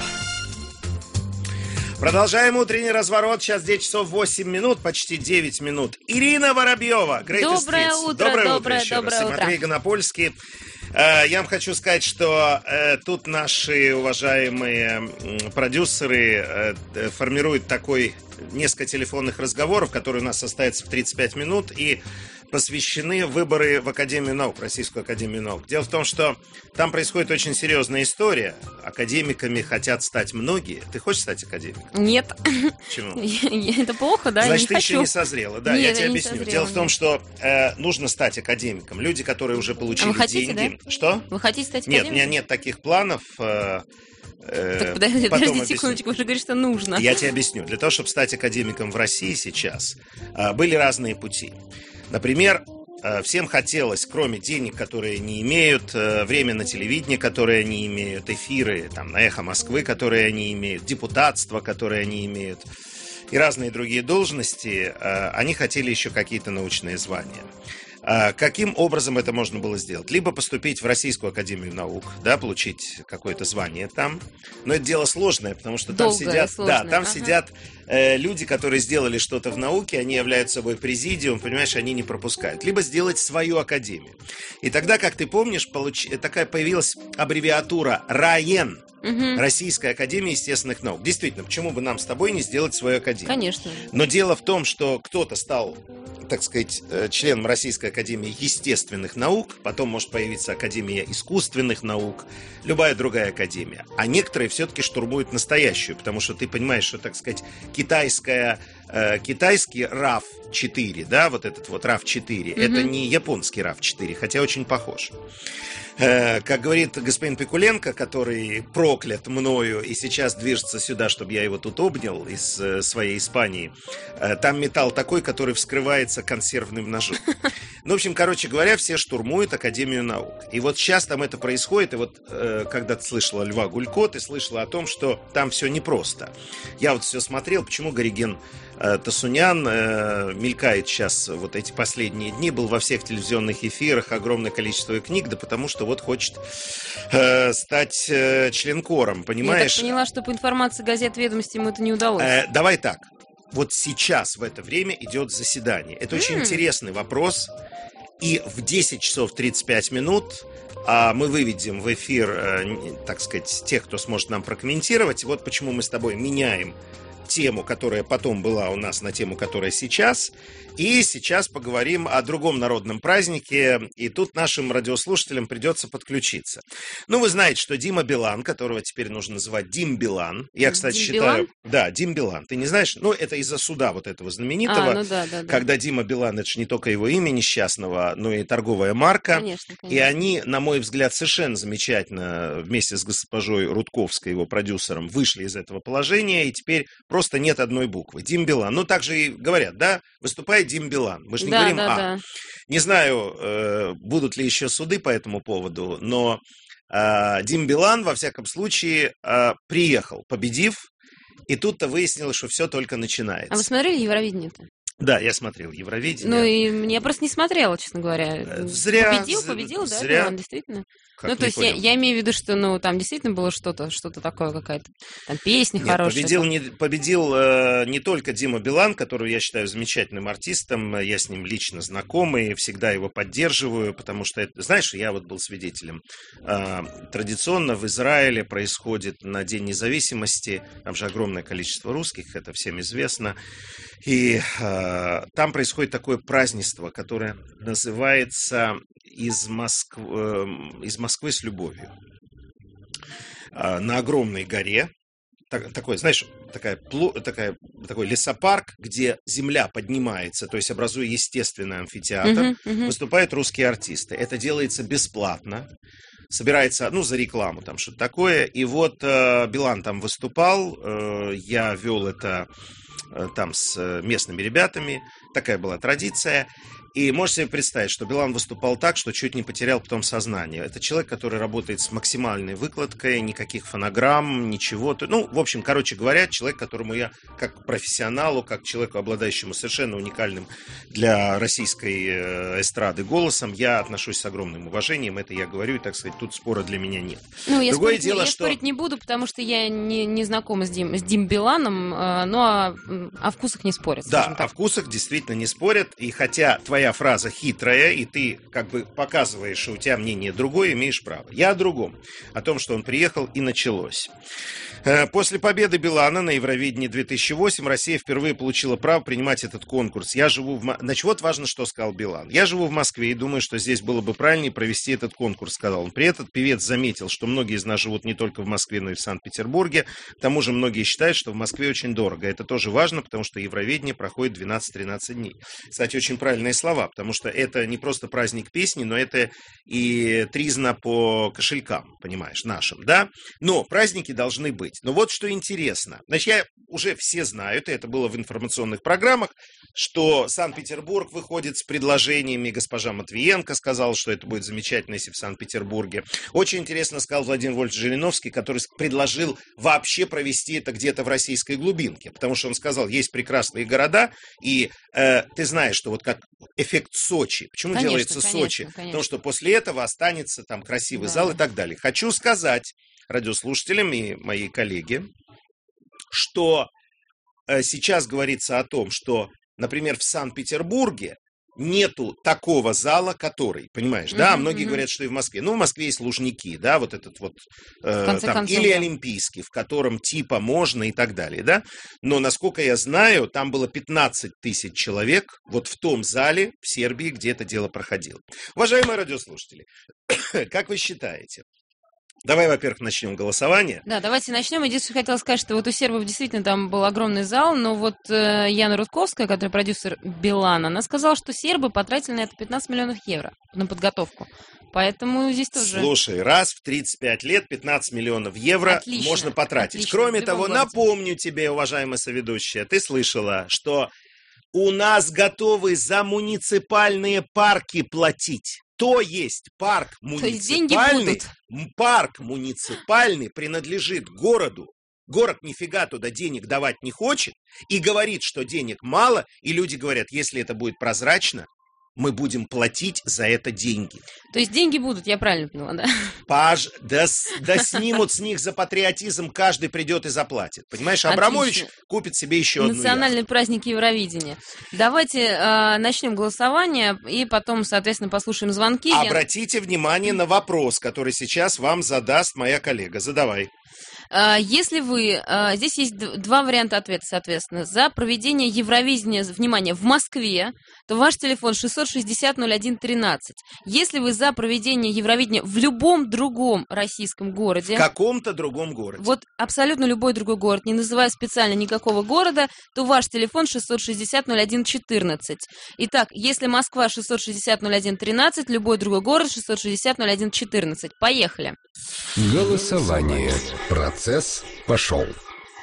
Продолжаем утренний разворот. Сейчас 9 часов 8 минут, почти 9 минут. Ирина Воробьева. Доброе утро, доброе утро. Матвей Гонопольский. Я вам хочу сказать, что тут наши уважаемые продюсеры формируют такой несколько телефонных разговоров, которые у нас состоятся в 35 минут и посвящены выборы в Академию наук, Российскую Академию наук. Дело в том, что там происходит очень серьезная история. Академиками хотят стать многие. Ты хочешь стать академиком? Нет. Почему? Это плохо, да? Значит, ты еще не созрела. Да, нет, я тебе объясню. Созрела, Дело в том, что нужно стать академиком. Люди, которые уже получили вы хотите, деньги. Да? Что? Вы хотите стать академиком? академиком? Нет, у меня нет таких планов. Так подожди секундочку, вы же говорите, что нужно. Я тебе объясню. Для того, чтобы стать академиком в России сейчас, были разные пути. Например, всем хотелось, кроме денег, которые они имеют, время на телевидении, которое они имеют, эфиры там, на «Эхо Москвы», которые они имеют, депутатство, которое они имеют, и разные другие должности, они хотели еще какие-то научные звания. Каким образом это можно было сделать? Либо поступить в Российскую Академию наук, да, получить какое-то звание там. Но это дело сложное, потому что там сидят, да, там сидят люди, которые сделали что-то в науке, они являются собой президиум, понимаешь, они не пропускают. Либо сделать свою академию. И тогда, как ты помнишь, такая появилась аббревиатура РАЕН. Российская Академия Естественных Наук. Действительно, почему бы нам с тобой не сделать свою академию? Конечно. Но дело в том, что кто-то стал, так сказать, членом Российской Академии Естественных Наук, потом может появиться Академия Искусственных Наук, любая другая академия. А некоторые все-таки штурмуют настоящую, потому что ты понимаешь, что, так сказать, китайский RAV4, да, вот этот вот RAV4, это не японский RAV4, хотя очень похож. Как говорит господин Пикуленко, который проклят мною и сейчас движется сюда, чтобы я его тут обнял из своей Испании, там металл такой, который вскрывается консервным ножом. Ну, в общем, короче говоря, все штурмуют Академию наук. И вот сейчас там это происходит, и вот когда ты слышала Льва Гулько, ты слышала о том, что там все непросто. Я вот все смотрел, почему Гориген Тасунян мелькает сейчас вот эти последние дни, был во всех телевизионных эфирах, огромное количество книг, да потому что вот хочет стать членкором, понимаешь? Я так поняла, что по информации газет «Ведомости» ему это не удалось. Давай так, вот сейчас в это время идет заседание. Это очень интересный вопрос, и в 10 часов 35 минут мы выведем в эфир, так сказать, тех, кто сможет нам прокомментировать. И вот почему мы с тобой меняем тему, которая потом была у нас, на тему, которая сейчас. И сейчас поговорим о другом народном празднике. И тут нашим радиослушателям придется подключиться. Ну, вы знаете, что Дима Билан, которого теперь нужно называть Дим Билан. Я, кстати, считаю... Да, Дим Билан. Ты не знаешь? Ну, это из-за суда вот этого знаменитого. Когда Дима Билан, это же не только его имя несчастного, но и торговая марка. Конечно. И они, на мой взгляд, совершенно замечательно вместе с госпожой Рудковской, его продюсером, вышли из этого положения. И теперь Просто нет одной буквы. Дим Билан. Ну, так же и говорят, да? Выступает Дим Билан. Мы же не говорим «а». Не знаю, будут ли еще суды по этому поводу, но Дим Билан, во всяком случае, приехал, победив, и тут-то выяснилось, что все только начинается. А вы смотрели Евровидение-то? Да, я смотрел Евровидение. Ну, и я просто не смотрела, честно говоря. Зря. Победил, да, зря. Билан, действительно? Как, ну, то есть я имею в виду, что, ну, там действительно было что-то такое, какая-то там песня хорошая. Победил не только Дима Билан, которого я считаю замечательным артистом, я с ним лично знакомый, всегда его поддерживаю, потому что, знаешь, я вот был свидетелем. Традиционно в Израиле происходит на День независимости, там же огромное количество русских, это всем известно, и там происходит такое празднество, которое называется «Из Москвы с любовью». На огромной горе, такой, знаешь, такой лесопарк, где земля поднимается, то есть образуя естественный амфитеатр, выступают русские артисты. Это делается бесплатно. Собирается, ну, за рекламу, там что-то такое. И вот Билан там выступал, я вел это там с местными ребятами, такая была традиция. И можете себе представить, что Билан выступал так, что чуть не потерял потом сознание. Это человек, который работает с максимальной выкладкой, никаких фонограмм, ничего. Ну, в общем, короче говоря, человек, которому я, как профессионалу, как человеку, обладающему совершенно уникальным для российской эстрады голосом, я отношусь с огромным уважением. Это я говорю, и, так сказать, тут спора для меня нет. Ну, я спорить не буду, потому что я не знакома с Дим Биланом, но о вкусах не спорят. Да, о вкусах действительно не спорят. И хотя твоя фраза хитрая, и ты как бы показываешь, что у тебя мнение другое, имеешь право. Я о другом. О том, что он приехал, и началось. После победы Билана на Евровидении 2008 Россия впервые получила право принимать этот конкурс. Значит, вот важно, что сказал Билан. Я живу в Москве и думаю, что здесь было бы правильнее провести этот конкурс, сказал он. При этом певец заметил, что многие из нас живут не только в Москве, но и в Санкт-Петербурге. К тому же многие считают, что в Москве очень дорого. Это тоже важно, потому что Евровидение проходит 12-13 дней. Кстати, очень правильные слова, потому что это не просто праздник песни, но это и тризна по кошелькам, понимаешь, нашим, да? Но праздники должны быть. Но вот что интересно. Значит, уже все знают, и это было в информационных программах, что Санкт-Петербург выходит с предложениями. Госпожа Матвиенко сказала, что это будет замечательно, если в Санкт-Петербурге. Очень интересно сказал Владимир Вольфович Жириновский, который предложил вообще провести это где-то в российской глубинке. Потому что он сказал, есть прекрасные города, и ты знаешь, что вот как эффект Сочи. Почему делается Сочи? Конечно. Потому что после этого останется там красивый зал и так далее. Хочу сказать радиослушателям и моей коллеге, что сейчас говорится о том, что, например, в Санкт-Петербурге нету такого зала, который, понимаешь, да, многие говорят, что и в Москве. Ну, в Москве есть Лужники, да, вот этот вот, там, или Олимпийский, в котором типа можно и так далее, да. Но, насколько я знаю, там было 15 тысяч человек вот в том зале в Сербии, где это дело проходило. Уважаемые радиослушатели, как вы считаете? Давай, во-первых, начнем голосование. Да, давайте начнем. Единственное, хотела сказать, что вот у сербов действительно там был огромный зал, но вот Яна Рудковская, которая продюсер Билана, она сказала, что сербы потратили на это 15 миллионов евро на подготовку. Поэтому здесь тоже... Слушай, раз в 35 лет 15 миллионов евро отлично, можно потратить. Отлично, кроме того, напомню тебе, уважаемая соведущая, ты слышала, что у нас готовы за муниципальные парки платить. То есть парк муниципальный принадлежит городу. Город нифига туда денег давать не хочет и говорит, что денег мало, и люди говорят, если это будет прозрачно, мы будем платить за это деньги. То есть деньги будут, я правильно поняла, да? Да снимут с них за патриотизм, каждый придет и заплатит. Понимаешь, Абрамович купит себе еще одну национальный яхту. Праздник Евровидения. Давайте начнем голосование и потом, соответственно, послушаем звонки. Обратите внимание на вопрос, который сейчас вам задаст моя коллега. Задавай. Если вы... Здесь есть два варианта ответа, соответственно. За проведение Евровидения, внимание, в Москве, то ваш телефон 660-01-13. Если вы за проведение Евровидения в любом другом российском городе... В каком-то другом городе. Вот абсолютно любой другой город, не называя специально никакого города, то ваш телефон 660-01-14. Итак, если Москва 660-01-13, любой другой город 660-01-14. Поехали. Голосование. Процесс пошел.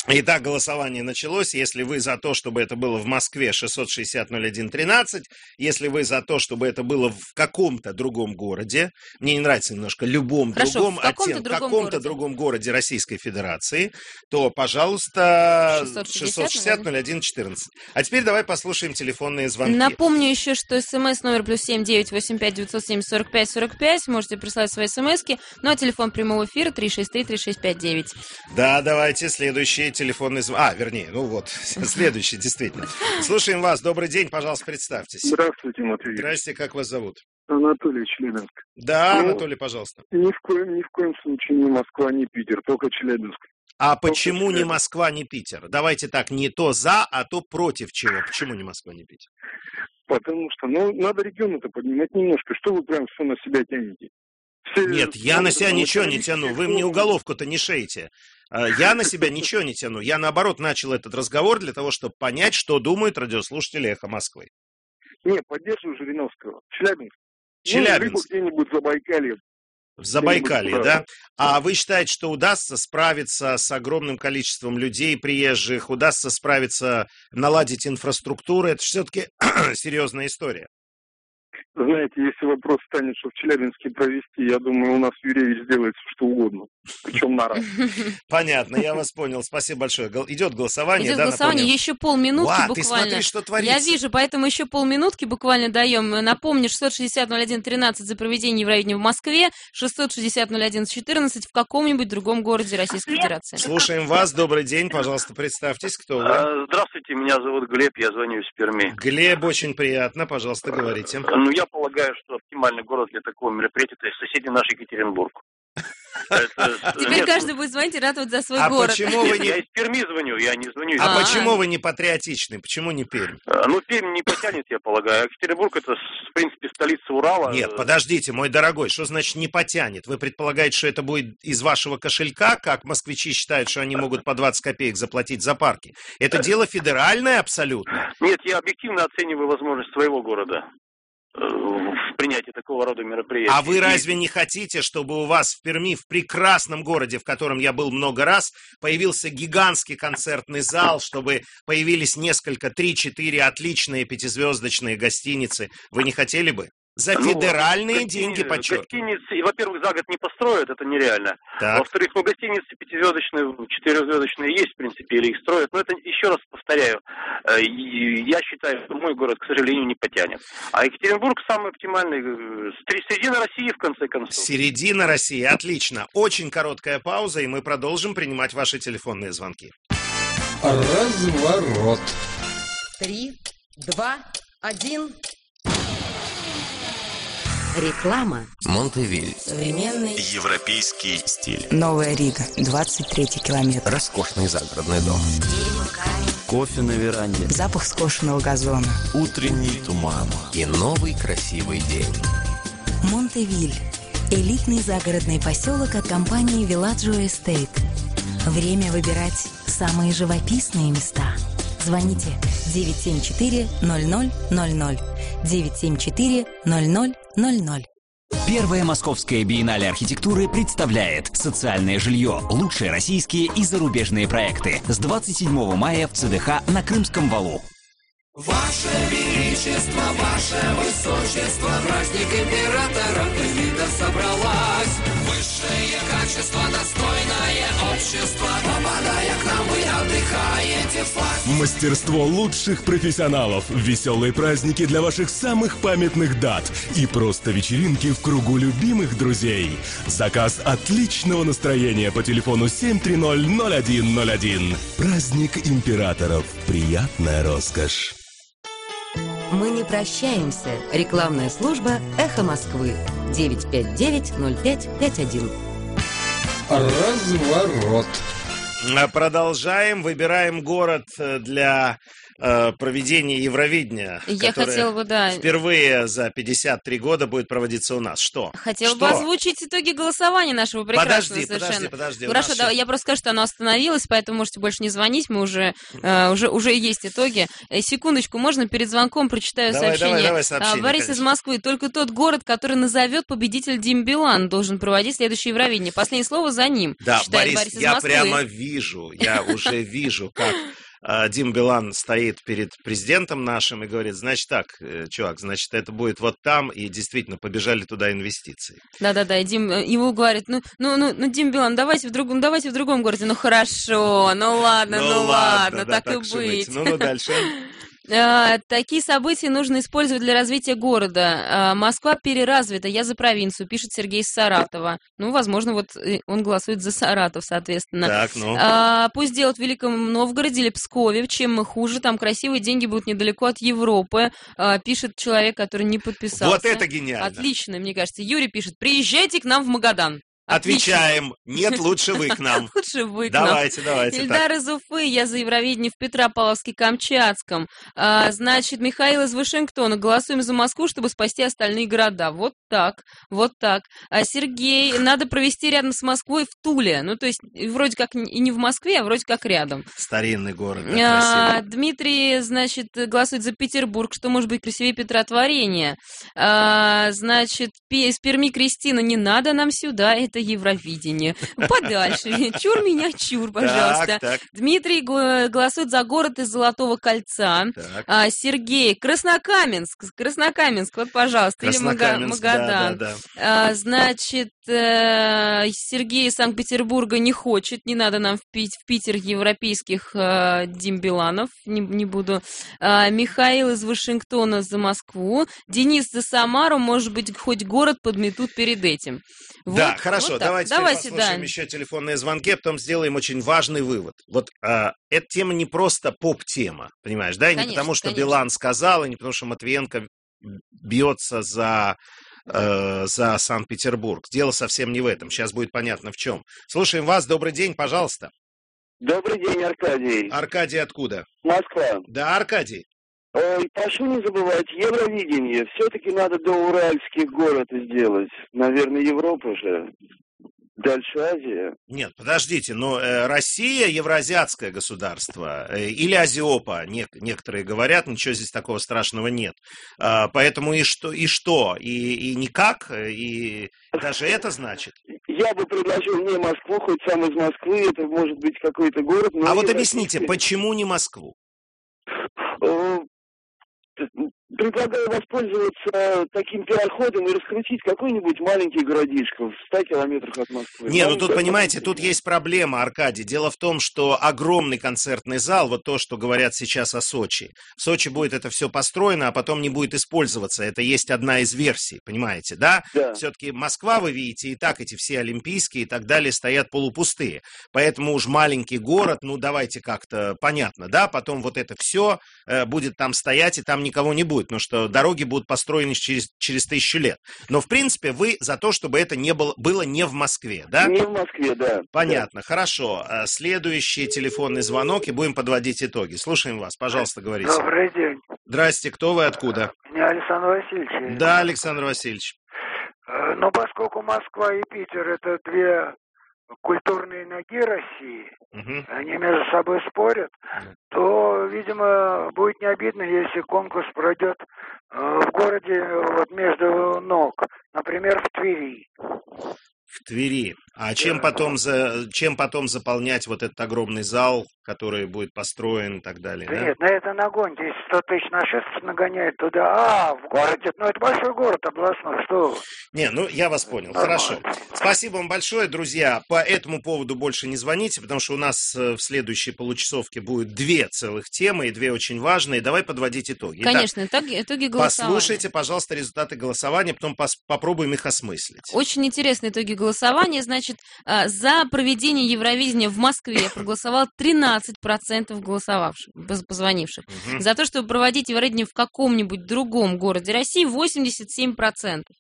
Итак, голосование началось. Если вы за то, чтобы это было в Москве, 660-01-13. Если вы за то, чтобы это было в каком-то другом городе, мне не нравится немножко в каком-то другом городе Российской Федерации, то, пожалуйста, 660-01-14. А теперь давай послушаем телефонные звонки. Напомню еще, что смс номер +7 985 970 45 45. Можете прислать свои смски. Ну а телефон прямого эфира 363-3659. Да, давайте следующий телефонный звонок. Следующий, действительно. Слушаем вас. Добрый день, пожалуйста, представьтесь. Здравствуйте, Матвей. Здрасте, как вас зовут? Анатолий, Челябинск. Да, Анатолий, пожалуйста. Ни в коем случае не Москва, не Питер, только Челябинск. А почему не Москва, не Питер? Давайте так, не то за, а то против чего. Почему не Москва, не Питер? Потому что, надо регион-то поднимать немножко. Что вы прям все на себя тянете? Нет, я на себя ничего не тяну. Вы мне уголовку-то не шейте. Я на себя ничего не тяну. Я, наоборот, начал этот разговор для того, чтобы понять, что думают радиослушатели «Эхо Москвы». Не, поддерживаю Жириновского. Челябинск. Челябинск. Где-нибудь в Забайкалье. В Забайкалье, да? А вы считаете, что удастся справиться с огромным количеством людей приезжих, удастся справиться, наладить инфраструктуру? Это все-таки серьезная история. Знаете, если вопрос станет, что в Челябинске провести, я думаю, у нас Юрьевич сделает все, что угодно. Причем на раз. Понятно, я вас понял. Спасибо большое. Идет голосование. Идет голосование, еще полминутки буквально. Ты смотри, что творится. Я вижу, поэтому еще полминутки буквально даем. Напомню, 660-01-13 за проведение Евровидения в Москве, 660-01-14 в каком-нибудь другом городе Российской Федерации. Слушаем вас. Добрый день. Пожалуйста, представьтесь, кто вы. Здравствуйте, меня зовут Глеб, я звоню из Перми. Глеб, очень приятно. Пожалуйста, говорите. Я полагаю, что оптимальный город для такого мероприятия — это соседний наш Екатеринбург. Теперь каждый будет звонить и радовать за свой город. Почему вы не... Я из Перми звоню, я не звоню из... почему вы не патриотичны? Почему не Пермь? Пермь не потянет, я полагаю. Екатеринбург — это, в принципе, столица Урала. Нет, подождите, мой дорогой, что значит не потянет? Вы предполагаете, что это будет из вашего кошелька, как москвичи считают, что они могут по 20 копеек заплатить за парки? Это дело федеральное абсолютно? Нет, я объективно оцениваю возможность своего города в принятии такого рода мероприятий. А вы разве не хотите, чтобы у вас в Перми, в прекрасном городе, в котором я был много раз, появился гигантский концертный зал, чтобы появились несколько, 3-4 отличные пятизвездочные гостиницы? Вы не хотели бы? За федеральные деньги, подчеркиваю. Гостиницы, во-первых, за год не построят, это нереально. Так. Во-вторых, гостиницы пятизвездочные, 4-звездочные есть, в принципе, или их строят. Но это, еще раз повторяю, я считаю, что мой город, к сожалению, не потянет. А Екатеринбург самый оптимальный, середина России, в конце концов. Середина России, отлично. Очень короткая пауза, и мы продолжим принимать ваши телефонные звонки. Разворот. 3, 2, 1... Реклама. Монтевиль. Современный. Европейский стиль. Новая Рига. 23-й километр. Роскошный загородный дом. Кофе на веранде. Запах скошенного газона. Утренний туман. И новый красивый день. Монтевиль. Элитный загородный поселок от компании Villaggio Estate. Время выбирать самые живописные места. Звоните 974-0000. 974-0000. Первая Московская биеннале архитектуры представляет социальное жилье, лучшие российские и зарубежные проекты с 27 мая в ЦДХ на Крымском валу. Ваше Величество, Ваше Высочество, праздник императора элита собралась. Высшее качество, достойное общество, попадая к нам, вы отдыхаете в пасть. Мастерство лучших профессионалов, веселые праздники для ваших самых памятных дат и просто вечеринки в кругу любимых друзей. Заказ отличного настроения по телефону 730-0101. Праздник императоров. Приятная роскошь. Мы не прощаемся. Рекламная служба «Эхо Москвы». 959-0551. Разворот. Продолжаем. Выбираем город для проведение Евровидения, Я хотела бы, да. Впервые за 53 года будет проводиться у нас. Что? Хотела бы озвучить итоги голосования нашего прекрасного совершенно. Подожди. Хорошо, да, я просто скажу, что оно остановилось, поэтому можете больше не звонить, мы уже есть итоги. Секундочку, можно перед звонком прочитаю сообщение? Давай сообщение, Борис конечно. из Москвы. Только тот город, который назовет победитель Дим Билан, должен проводить следующее Евровидение. Последнее слово за ним. Да, Борис из я Москвы. прямо вижу, я уже вижу, как Дим Билан стоит перед президентом нашим и говорит, значит так, чувак, значит, это будет вот там, и действительно побежали туда инвестиции. Да, и Дим его говорит, ну, Дим Билан, давайте в другом городе. Ну, хорошо, ну ладно, да, так и быть. Ну, дальше. Такие события нужно использовать для развития города. Москва переразвита, я за провинцию, пишет Сергей из Саратова. Ну, возможно, вот он голосует за Саратов, соответственно. Так, ну. Пусть делают в Великом Новгороде или Пскове, чем мы хуже, там красивые деньги будут недалеко от Европы, пишет человек, который не подписался. Вот это гениально. Отлично, мне кажется. Юрий пишет, приезжайте к нам в Магадан. Отвечаем. Нет, лучше вы к нам. Лучше вы к нам. Давайте. Ильдар из Уфы, я за Евровидение в Петропавловске-Камчатском. Значит, Михаил из Вашингтона. Голосуем за Москву, чтобы спасти остальные города. Вот так. Сергей, надо провести рядом с Москвой в Туле. Ну, то есть, вроде как и не в Москве, а вроде как рядом. Старинный город, да, красивый. Дмитрий, значит, голосует за Петербург, что может быть красивее Петротворения. Значит, из Перми Кристина, не надо нам сюда, это Евровидение. Подальше. Чур меня, чур, пожалуйста. Так. Дмитрий голосует за город из Золотого кольца. Сергей, Краснокаменск, вот, пожалуйста. Или Магадан. Да. Значит, Сергей из Санкт-Петербурга не хочет, не надо нам в Питер европейских Дим Биланов, не буду. Михаил из Вашингтона за Москву. Денис за Самару, может быть, хоть город подметут перед этим. Да, хорошо, вот давайте послушаем еще телефонные звонки, а потом сделаем очень важный вывод. Вот эта тема не просто поп-тема, понимаешь, да? И не потому, что Билан сказал, и не потому, что Матвиенко бьется за Санкт-Петербург. Дело совсем не в этом. Сейчас будет понятно в чем. Слушаем вас. Добрый день, пожалуйста. Добрый день, Аркадий. Аркадий откуда? Москва. Да, Аркадий. Ой, прошу не забывать, Евровидение. Все-таки надо до уральских город сделать. Наверное, Европа же. Дальше Азия. Нет, подождите, но Россия евроазиатское государство или Азиопа, некоторые говорят, ничего здесь такого страшного нет. Поэтому и что? И никак, и даже это значит? Я бы предложил не Москву, хоть сам из Москвы, это может быть какой-то город. Но а вот объясните, почему не Москву? Предлагаю воспользоваться таким пиар-ходом и раскрутить какой-нибудь маленький городишко в 100 километрах от Москвы. Не, ну тут, понимаете, тут есть проблема, Аркадий. Дело в том, что огромный концертный зал, вот то, что говорят сейчас о Сочи. В Сочи будет это все построено, а потом не будет использоваться. Это есть одна из версий, понимаете, да? Да. Все-таки Москва, вы видите, и так эти все олимпийские и так далее стоят полупустые. Поэтому уж маленький город, ну давайте как-то понятно, да? Потом вот это все будет там стоять, и там никого не будет. Потому что дороги будут построены через 1000 лет. Но, в принципе, вы за то, чтобы это было не в Москве, да? Не в Москве, да. Понятно, да. Хорошо. Следующий телефонный звонок, и будем подводить итоги. Слушаем вас, пожалуйста, говорите. Добрый день. Здрасте, кто вы, откуда? Меня Александр Васильевич. Да, Александр Васильевич. Но поскольку Москва и Питер — это две культурные ноги России, они между собой спорят, то, видимо, будет не обидно, если конкурс пройдет в городе вот между ног, например, в Твери. В Твери. А чем потом заполнять вот этот огромный зал, который будет построен и так далее? Да нет, на это нагоните. Если 100 тысяч нашествий нагоняют туда, в городе, ну это большой город областной, что вы. Не, ну я вас понял, хорошо. Спасибо вам большое, друзья. По этому поводу больше не звоните, потому что у нас в следующей получасовке будет 2 целых темы, и 2 очень важные. Давай подводить итоги. Конечно, итоги голосования. Послушайте, пожалуйста, результаты голосования, потом попробуем их осмыслить. Очень интересные итоги голосования. Значит, за проведение Евровидения в Москве проголосовало 13% позвонивших. За то, чтобы проводить Евровидение в каком-нибудь другом городе России, 87%.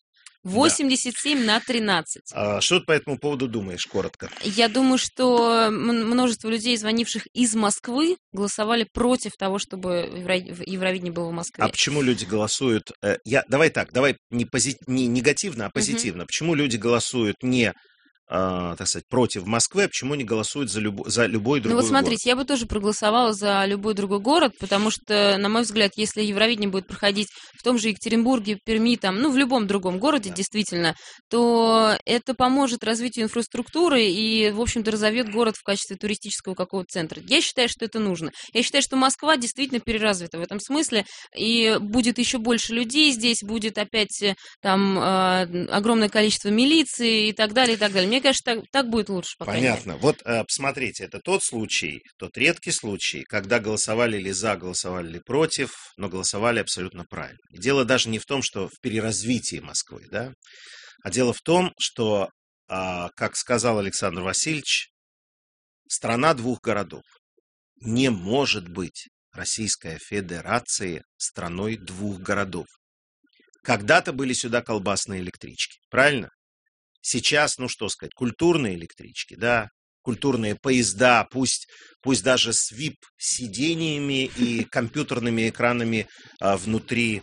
87/13. Что ты по этому поводу думаешь, коротко? Я думаю, что множество людей, звонивших из Москвы, голосовали против того, чтобы Евровидение было в Москве. А почему люди голосуют... Давай не негативно, а позитивно. Почему люди голосуют не... так сказать, против Москвы, а почему не голосуют за любой другой город? Смотрите, я бы тоже проголосовала за любой другой город, потому что, на мой взгляд, если Евровидение будет проходить в том же Екатеринбурге, Перми, в любом другом городе, действительно, то это поможет развитию инфраструктуры и, в общем-то, разовьет город в качестве туристического какого-то центра. Я считаю, что это нужно. Я считаю, что Москва действительно переразвита в этом смысле, и будет еще больше людей здесь, будет опять огромное количество милиции и так далее, и так далее. Мне кажется, так будет лучше, по крайней мере. Понятно. Вот посмотрите, это тот редкий случай, когда голосовали ли за, голосовали ли против, но голосовали абсолютно правильно. И дело даже не в том, что в переразвитии Москвы, да, а дело в том, что, как сказал Александр Васильевич, страна двух городов. Не может быть Российская Федерация страной двух городов. Когда-то были сюда колбасные электрички, правильно? Сейчас, культурные электрички, да, культурные поезда, пусть даже с VIP-сидениями и компьютерными экранами внутри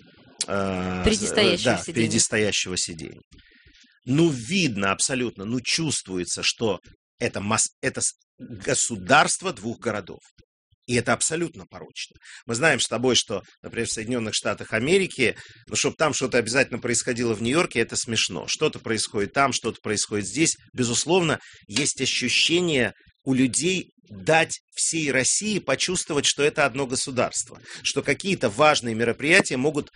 впереди стоящего сидения. Видно абсолютно, чувствуется, что это государство двух городов. И это абсолютно порочно. Мы знаем с тобой, что, например, в Соединенных Штатах Америки, чтобы там что-то обязательно происходило в Нью-Йорке, это смешно. Что-то происходит там, что-то происходит здесь. Безусловно, есть ощущение у людей дать всей России почувствовать, что это одно государство. Что какие-то важные мероприятия могут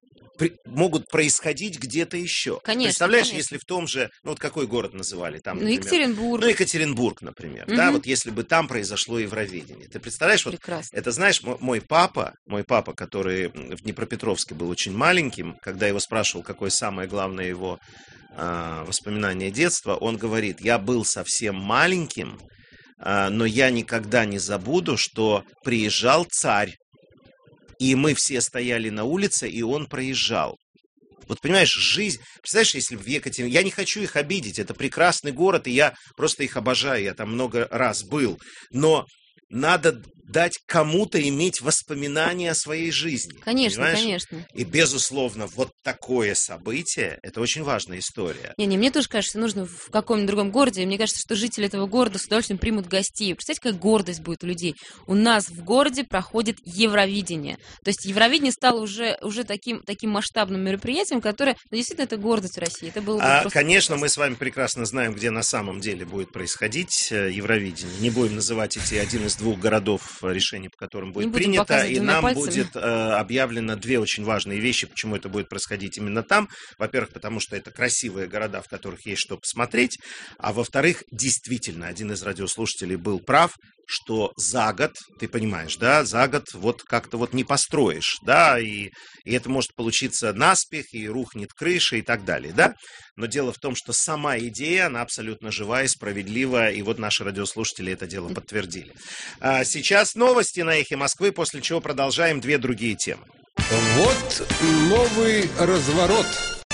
происходить где-то еще. Конечно, представляешь, конечно. Если в том же, какой город называли там, например? Екатеринбург. Екатеринбург, например, да, вот если бы там произошло Евровидение. Ты представляешь, прекрасно. Это знаешь, мой папа, который в Днепропетровске был очень маленьким, когда его спрашивал, какое самое главное его воспоминание детства, он говорит: я был совсем маленьким, но я никогда не забуду, что приезжал царь. И мы все стояли на улице, и он проезжал. Вот понимаешь, жизнь... Представляешь, если в Екатеринбурге... Я не хочу их обидеть, это прекрасный город, и я просто их обожаю, я там много раз был. Но надо дать кому-то иметь воспоминания о своей жизни. Конечно, понимаешь? Конечно. И, безусловно, вот такое событие, это очень важная история. Мне тоже кажется, нужно в каком-нибудь другом городе. Мне кажется, что жители этого города с удовольствием примут гостей. Представляете, какая гордость будет у людей. У нас в городе проходит Евровидение. То есть Евровидение стало уже таким масштабным мероприятием, которое, действительно, это гордость России. Это было бы конечно, мы с вами прекрасно знаем, где на самом деле будет происходить Евровидение. Не будем называть один из двух городов, решение по которым будет принято, и нам будет объявлено две очень важные вещи, почему это будет происходить именно там. Во-первых, потому что это красивые города, в которых есть что посмотреть, а во-вторых, действительно, один из радиослушателей был прав, что за год, ты понимаешь, да, за год как-то не построишь, да, и это может получиться наспех, и рухнет крыша и так далее, да. Но дело в том, что сама идея, она абсолютно живая и справедливая, и наши радиослушатели это дело подтвердили. Сейчас новости на Эхе Москвы, после чего продолжаем две другие темы. Вот новый разворот.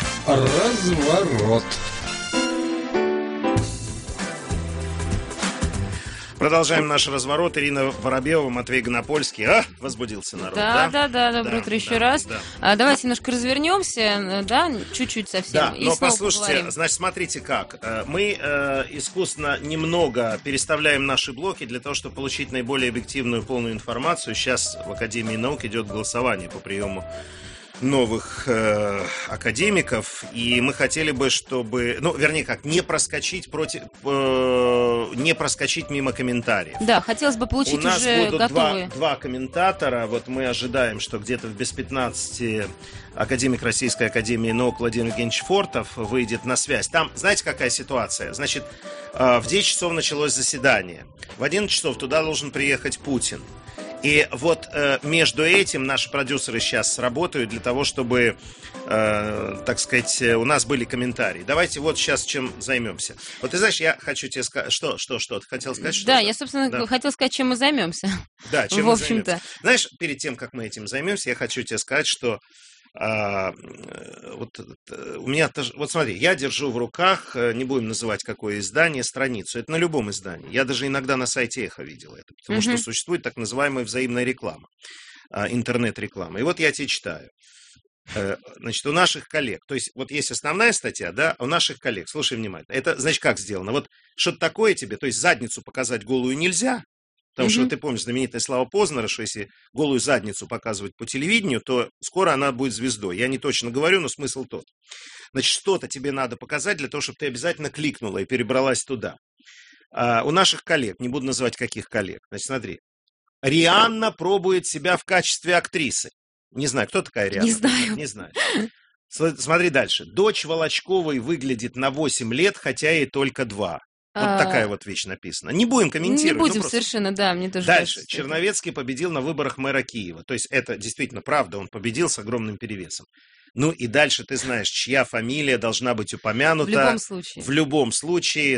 Разворот. Продолжаем наш разворот. Ирина Воробьева, Матвей Гонопольский. Возбудился народ, да? Доброе утро еще раз. Давайте немножко развернемся, да, чуть-чуть совсем. Да, и но снова послушайте, поговорим. Значит, смотрите как. Мы искусственно немного переставляем наши блоки для того, чтобы получить наиболее объективную, полную информацию. Сейчас в Академии наук идет голосование по приему новых академиков, и мы хотели бы, чтобы, не проскочить мимо комментариев. Да, хотелось бы получить уже готовые. У нас будут два комментатора. Мы ожидаем, что где-то без 15 академик Российской академии наук Владимир Евгеньевич Фортов выйдет на связь. Там, знаете, какая ситуация? Значит, в 10 часов началось заседание. В 11 часов туда должен приехать Путин. И между этим наши продюсеры сейчас работают для того, чтобы, так сказать, у нас были комментарии. Давайте сейчас чем займемся. Ты знаешь, я хочу тебе сказать... Что? Ты хотел сказать что-то? Да, я, собственно, хотел сказать, чем мы займемся. Да, чем мы займемся. Знаешь, перед тем, как мы этим займемся, я хочу тебе сказать, что Вот у меня, вот смотри, я держу в руках, не будем называть какое издание, страницу. Это на любом издании. Я даже иногда на сайте Эхо видел это, потому что существует так называемая взаимная реклама, интернет-реклама. И вот я тебе читаю. Значит, у наших коллег, то есть вот есть основная статья, да, у наших коллег, слушай внимательно, это, значит, как сделано? Вот что-то такое тебе, то есть задницу показать голую нельзя, потому что ты помнишь знаменитая слава Познера, что если голую задницу показывать по телевидению, то скоро она будет звездой. Я не точно говорю, но смысл тот. Значит, что-то тебе надо показать для того, чтобы ты обязательно кликнула и перебралась туда. У наших коллег, не буду называть каких коллег, значит, смотри, Рианна пробует себя в качестве актрисы. Не знаю, кто такая Рианна? Не знаю. Не знаю. Смотри дальше. Дочь Волочковой выглядит на 8 лет, хотя ей только 2. Вот такая вот вещь написана. Не будем комментировать. Не будем совершенно, да, мне тоже дальше. кажется. Черновецкий победил на выборах мэра Киева. То есть это действительно правда, он победил с огромным перевесом. Ну и дальше ты знаешь, чья фамилия должна быть упомянута. В любом случае. В любом случае,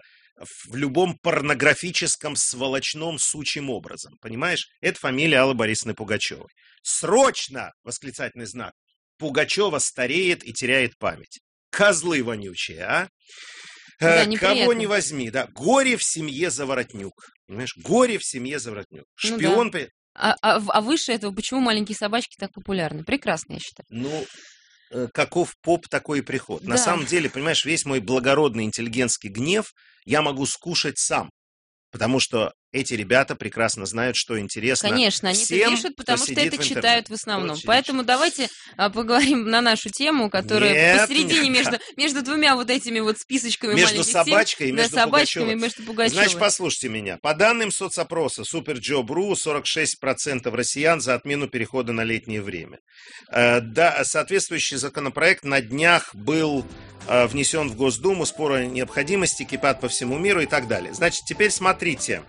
в любом порнографическом, сволочном, сучьем образом. Понимаешь? Это фамилия Аллы Борисовны Пугачевой. Срочно! Восклицательный знак. Пугачева стареет и теряет память. Козлы вонючие, а? Да, кого не возьми, да. Горе в семье Заворотнюк. Понимаешь? Горе в семье Заворотнюк. Шпион... Ну, да. А выше этого, почему маленькие собачки так популярны? Прекрасно, я считаю. Ну, каков поп, такой и приход. Да. На самом деле, понимаешь, весь мой благородный интеллигентский гнев я могу скушать сам. Потому что эти ребята прекрасно знают, что интересно. Конечно, они всем, это пишут, потому что это читают в основном. Очень Поэтому давайте поговорим на нашу тему, которая посередине между двумя вот этими вот списочками между маленьких собачкой тем, и между собачками между Пугачевой. Значит, послушайте меня. По данным соцопроса Superjob.ru, 46% россиян за отмену перехода на летнее время. Да, соответствующий законопроект на днях был внесен в Госдуму, спор о необходимости, кипят по всему миру и так далее. Значит, теперь смотрите.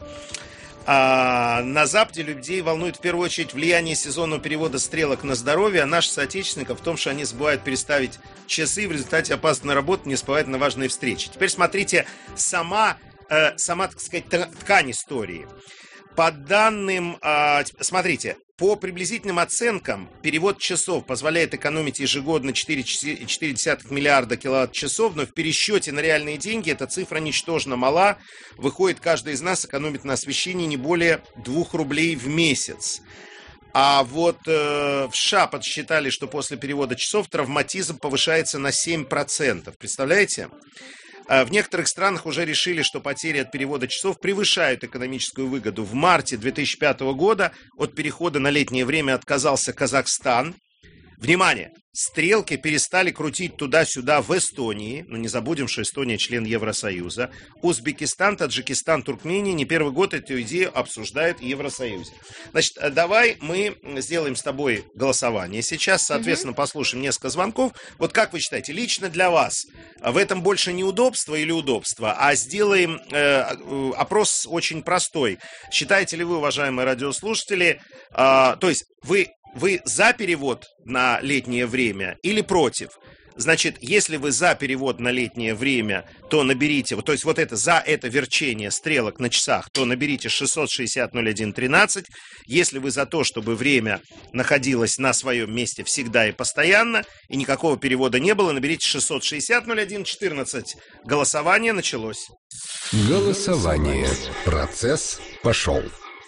На Западе людей волнует в первую очередь влияние сезонного перевода стрелок на здоровье, а наших соотечественников в том, что они забывают переставить часы, в результате опаздывают на работу, не успевают на важные встречи. Теперь смотрите сама, так сказать, ткань истории. По данным, смотрите, по приблизительным оценкам, перевод часов позволяет экономить ежегодно 4,4 миллиарда киловатт-часов, но в пересчете на реальные деньги эта цифра ничтожно мала. Выходит, каждый из нас экономит на освещении не более 2 рублей в месяц. А вот в США подсчитали, что после перевода часов травматизм повышается на 7%. Представляете? В некоторых странах уже решили, что потери от перевода часов превышают экономическую выгоду. В марте 2005 года от перехода на летнее время отказался Казахстан. Внимание! Стрелки перестали крутить туда-сюда в Эстонии. Но не забудем, что Эстония член Евросоюза. Узбекистан, Таджикистан, Туркмения не первый год эту идею обсуждают в Евросоюзе. Значит, давай мы сделаем с тобой голосование сейчас. Соответственно, послушаем несколько звонков. Вот как вы считаете, лично для вас в этом больше не удобство или удобство, а сделаем опрос очень простой. Считаете ли вы, уважаемые радиослушатели, то есть вы за перевод на летнее время или против? Значит, если вы за перевод на летнее время, то наберите, то есть вот это за это верчение стрелок на часах, то наберите 660-01-13. Если вы за то, чтобы время находилось на своем месте всегда и постоянно, и никакого перевода не было, наберите 660-01-14. Голосование началось. Голосование. Процесс пошел.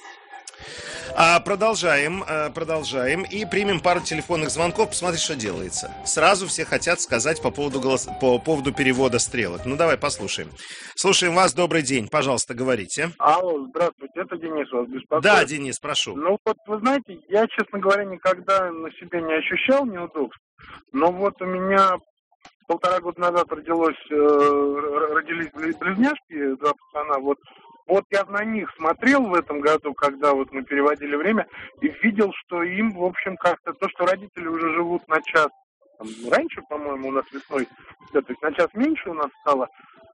Продолжаем и примем пару телефонных звонков, посмотри, что делается. Сразу все хотят сказать по поводу перевода стрелок. Ну, давай послушаем. Слушаем вас, добрый день, пожалуйста, говорите. Алло, здравствуйте, это Денис вас беспокоит. Да, Денис, прошу. Ну, вот, вы знаете, я, честно говоря, никогда на себе не ощущал неудобств, но вот у меня 1,5 года назад родились близняшки, 2 пацана, Вот я на них смотрел в этом году, когда вот мы переводили время, и видел, что им, в общем, как-то то, что родители уже живут на час, там, раньше, по-моему, у нас весной, то есть на час меньше у нас стало,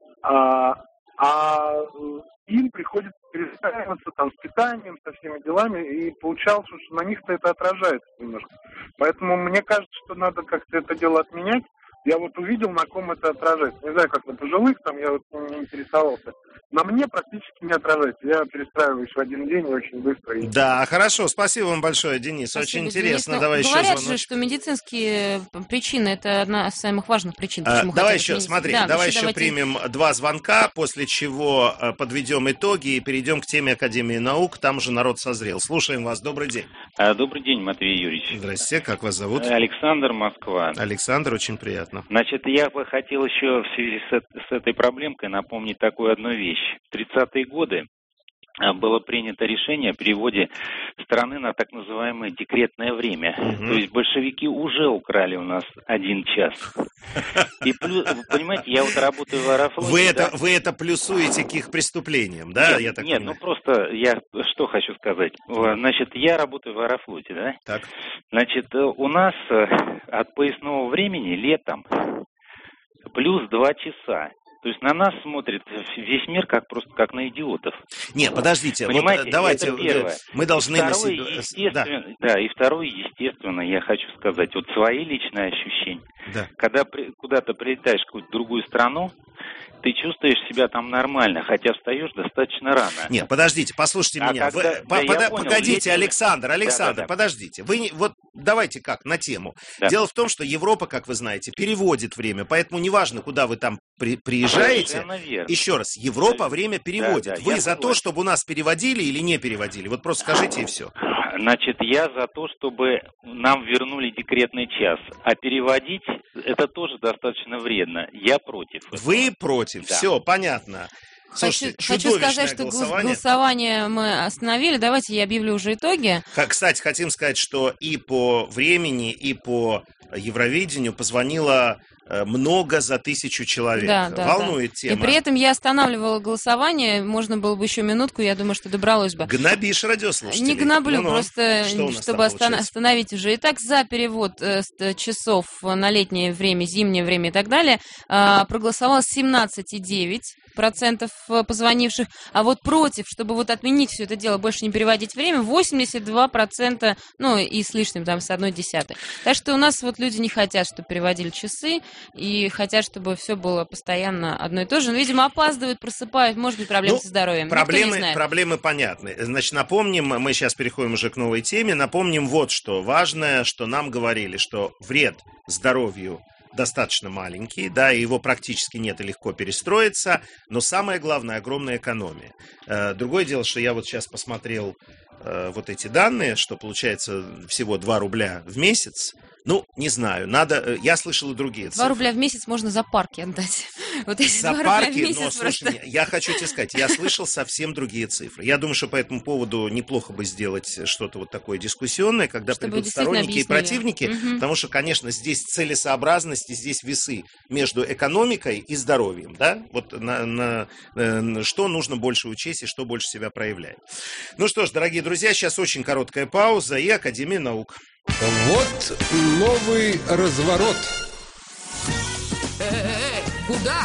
а им приходится перестраиваться там с питанием, со всеми делами, и получалось, что на них-то это отражается немножко. Поэтому мне кажется, что надо как-то это дело отменять, Я вот увидел, на ком это отражается. Не знаю, как на пожилых, там я вот не интересовался. На мне практически не отражается. Я перестраиваюсь в один день очень быстро. Да, хорошо. Спасибо вам большое, Денис. Спасибо, очень интересно. Денис. Давай еще говорят звоночек. же, что медицинские причины – это одна из самых важных причин. Почему Давай хотят еще, отменить. смотри, Да, давай еще давайте... примем 2 звонка, после чего подведем итоги и перейдем к теме Академии наук. Там уже народ созрел. Слушаем вас. Добрый день. Добрый день, Матвей Юрьевич. Здрасте, как вас зовут? Александр, Москва. Александр, очень приятно. Значит, я бы хотел еще в связи с этой проблемкой напомнить такую одну вещь. В 30-е годы было принято решение о переводе страны на так называемое декретное время. То есть большевики уже украли у нас 1 час. И плюс, вы понимаете, я вот работаю в Аэрофлоте. Вы это плюсуете к их преступлениям, да? Нет, ну просто я что хочу сказать. Значит, я работаю в Аэрофлоте, да? Так. Значит, у нас от поясного времени летом плюс 2 часа. То есть на нас смотрит весь мир просто как на идиотов. Нет, подождите, понимаете, вот давайте, это первое. Мы должны... И второе, естественно, я хочу сказать, вот свои личные ощущения. Да. Когда куда-то прилетаешь в какую-то другую страну, ты чувствуешь себя там нормально, хотя встаешь достаточно рано. Нет, подождите, послушайте меня. Погодите, Александр, подождите. Вы вот давайте как, на тему. Да. Дело в том, что Европа, как вы знаете, переводит время, поэтому неважно, куда вы там приезжаете. Еще раз, Европа время переводит. Вы за то, чтобы у нас переводили или не переводили? Вот просто скажите и все. Значит, я за то, чтобы нам вернули декретный час. А переводить это тоже достаточно вредно. Я против. Вы против? Да. Все, понятно. Слушайте, хочу сказать, что голосование мы остановили. Давайте я объявлю уже итоги. Кстати, хотим сказать, что и по времени, и по Евровидению позвонило много за 1000 человек. Волнует тема. И при этом я останавливала голосование. Можно было бы еще минутку, я думаю, что добралось бы. Гнобишь радиослушателей. Не гноблю, просто чтобы остановить уже. Итак, за перевод часов на летнее время, зимнее время и так далее проголосовало 17,9% позвонивших, а вот против, чтобы вот отменить все это дело, больше не переводить время, 82%, ну и с лишним, там, с 1/10. Так что у нас вот люди не хотят, чтобы переводили часы, и хотят, чтобы все было постоянно одно и то же. Но, видимо, опаздывают, просыпают, может быть, проблемы со здоровьем. Проблемы понятны. Значит, напомним, мы сейчас переходим уже к новой теме, напомним вот что важное, что нам говорили, что вред здоровью достаточно маленький, да, и его практически нет, и легко перестроиться, но самое главное — огромная экономия. Другое дело, что я вот сейчас посмотрел вот эти данные, что получается всего 2 рубля в месяц. Ну, не знаю, надо... Я слышал и другие цифры. 2 рубля в месяц можно за парки отдать. Вот если за 2 парки, рубля в месяц но, слушай, я хочу тебе сказать, я слышал совсем другие цифры. Я думаю, что по этому поводу неплохо бы сделать что-то вот такое дискуссионное, когда чтобы придут сторонники и противники, потому что, конечно, здесь целесообразность и здесь весы между экономикой и здоровьем, да? Вот что нужно больше учесть и что больше себя проявляет. Ну что ж, дорогие друзья, сейчас очень короткая пауза и Академия наук. Вот новый разворот. Куда?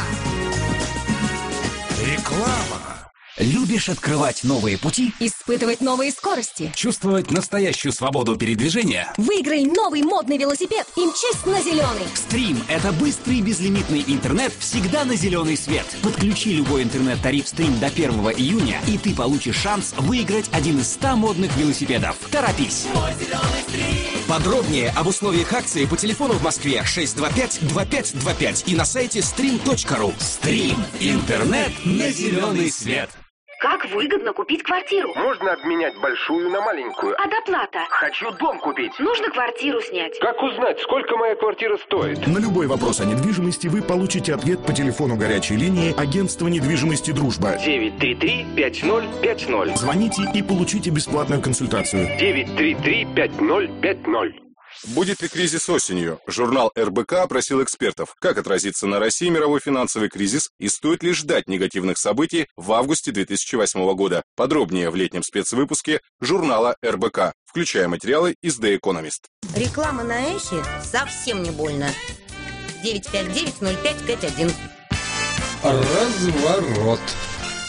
Реклама. Любишь открывать новые пути? Испытывать новые скорости? Чувствовать настоящую свободу передвижения? Выиграй новый модный велосипед и мчись на зеленый. Стрим – это быстрый безлимитный интернет всегда на зеленый свет. Подключи любой интернет-тариф Стрим до 1 июня, и ты получишь шанс выиграть один из 100 модных велосипедов. Торопись! Мой зеленый стрим! Подробнее об условиях акции по телефону в Москве 625-2525 и на сайте stream.ru. Стрим. Интернет на зеленый свет. Как выгодно купить квартиру? Можно обменять большую на маленькую. А доплата? Хочу дом купить. Нужно квартиру снять. Как узнать, сколько моя квартира стоит? На любой вопрос о недвижимости вы получите ответ по телефону горячей линии агентства недвижимости «Дружба». 933-5050. Звоните и получите бесплатную консультацию. 933-5050. Будет ли кризис осенью? Журнал РБК опросил экспертов, как отразится на России мировой финансовый кризис и стоит ли ждать негативных событий в августе 2008 года. Подробнее в летнем спецвыпуске журнала РБК, включая материалы из The Economist. Реклама на Эхе совсем не больно. 959-0551. Разворот.